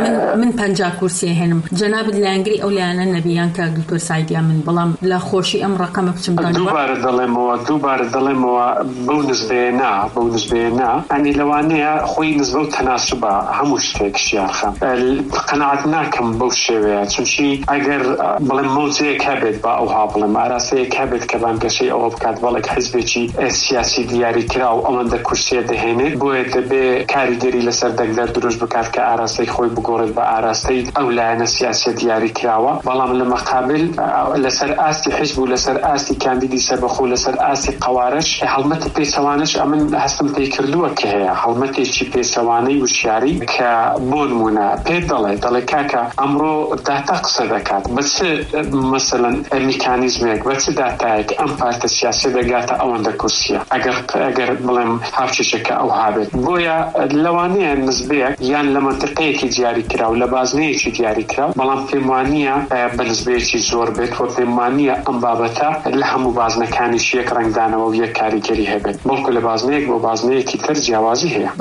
من 50 کورسی هێنم جەنابەت لایەنگری ئەو لایەنە نەبیان کاک دکتۆر سعیدیان من بەڵام لە خۆشی ئەم ڕقەمە بچم دووبارە دەڵێمەوە بەو نسبەیە نا ئەنی لەوانەیە خۆی نسبە و تەناسبە هەموو شتێک ژیارخان قەناعەت ناکەم بەو شێوەیە چونکی ئەگەر بڵێم مەوزەیەک هەبێت بە ئەوها بڵێم ئاراستەیەک هەبێت کە بانگەشەی ئەوە بکات بەڵێک حیزبێکی سیاسی دیاریکرا و ئەوەندە کورسیە دەهێنێت بۆیە دەبێ کاریگەری لەسەر دەنگدەر دروست بکات کە ئاراستەی خۆی بگۆڕێت بە ئاراستەی ئەو لایەنە سیاسی دیاریکراوە بەڵام لە مەقابل لەسەر ئاستی حیزب و لەسەر ئاستی کاندیدی سەربەخۆ لەسەر ئاستی قەوارش هەڵمەتی پێچەوانش ئەمن هەستم پێی کردووە کە هەیە هەڵمەتێکی پێچەوانەی وشیاری کە بۆ نمونە پێ دەڵێ کاکە ئەمڕۆ داتا قسە دەکات بە چ مەسەلەن میکانیزمێک بە چ داتایەک ئەم پارتە سیاسی دەگاتە ئەوەندە کورسیە ئەگەر بڵێم هاوچێشەکە ئەو هابێت بۆیە لەوانەیە نسبەیەک یان لە منتقەیەکی دیاری کراو لە بازنەیەکی دیاری کراو بەڵام پێم وانییە بە نسبەیەکی زۆر بێت و پێم وانییە ئەم بابەتە لە هەموو بازنەکانیش یەک ڕنگدانەوە و یەک کاریگەری هەبێت بەڵکو لە بازنەیەک بۆ بازنەیەکی تر جیاوازی هەیە.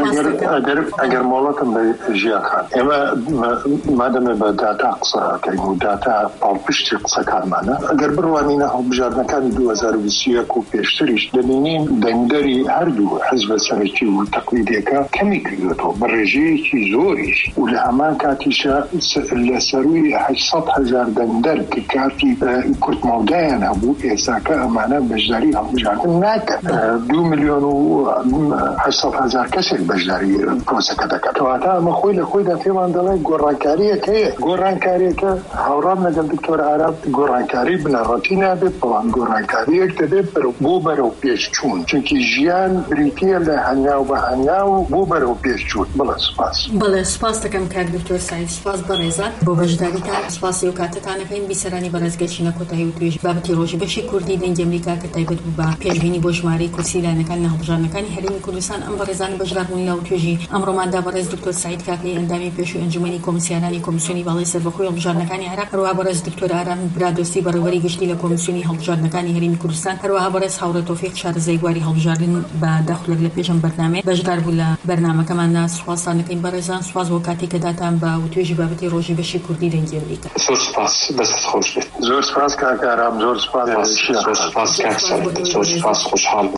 ئەگەر مۆڵەتم بە ژیانخان ئێمە مادەمێ بە داتا قسەکەین و داتا پاڵپشتی قسەکانمانە ئەگەر بڕوانینە هەڵبژاردنەکانی 2021 و پێشتریش دەبینین دەنگدەری هەردوو حیزبە سەرەکی و تەقلیدیەکە کەمی کردوێتەوە بە ڕێژەیەکی زۆریش و لە هەمان کاتیشە لە سەروی 800,000 دەنگدەر کە کارتی کورتمەڵگایان هەبوو ئێساکە ئەمانە بەشداری هەڵبژاردن ناکەن 2,800,000 کەسێک بەشداری پرۆسەکە دەکات کەواتە ئەمە خۆی لە خۆیدا پێمان دەڵێ گۆڕانکاریەک هەیە گۆڕانکاریەکە هاوڕام لەگەڵ دکتۆر ئارام گۆڕانکاری بنەڕەتی نابێت بەڵام گۆڕانکاریەک دەبێت بۆ بەرەو پێشچوون چونکی ژیان بریتیە لە هەنگاو بە هەنگاو بۆ بەرەو پێشچوون بەڵێ سپاس دەکەم کاک دکتۆر سعید، سپاس بەڕێزان بۆ بەشداریتان، سپاسی و کاتتانەکەین بیسەرانی بەڕێزگەچینە کۆتایی و توێژ بابەتی ڕۆژی بەشی کوردی دەنگی ئەمریکا کە تایبەت بوو بە پێشبینی بۆ ژمارەی کورسی لایەنەکان لە هەڵبژاردنەکانی هەرێمی کوردستان ئەم بەڕێزانی بەشداربوون لە توێژی ئەمڕۆماندا بەڕێز دکتۆر سعید کاکەی ئەندامی پێشووی ئەنجومەنی کۆمسیۆنانی کۆمیسیۆنی باڵای سەربەخۆی هەڵبژاردنەکانی عێراق، هەروەها بەڕێز دکتۆر ئارام برادۆستی بەڕێوەری گشتی لە کۆمیسیۆنی هەڵبژاردنەکانی هەرێمی کوردستان، هەروەها بەڕێز هاوڕێ تۆفیق شارەزای بواری هەڵبژاردن بە دەخولێک لە پێشم بەرنامە بەشدار بوو لە بەرنامەکەماندا. سوپاسان دەکەین بەڕێزان، سوپاس بۆ کاتێک کە داتان بە توێژی بابەتی ڕۆژی بەشی کوردی دەنگی ئەمریکا. زۆر سپاس، دەست خۆش بێت. زۆر سپاس کاک ئارام، زۆر سپاس، زۆر سپاس کاک سعید، زۆر سپاس، خۆشحاڵ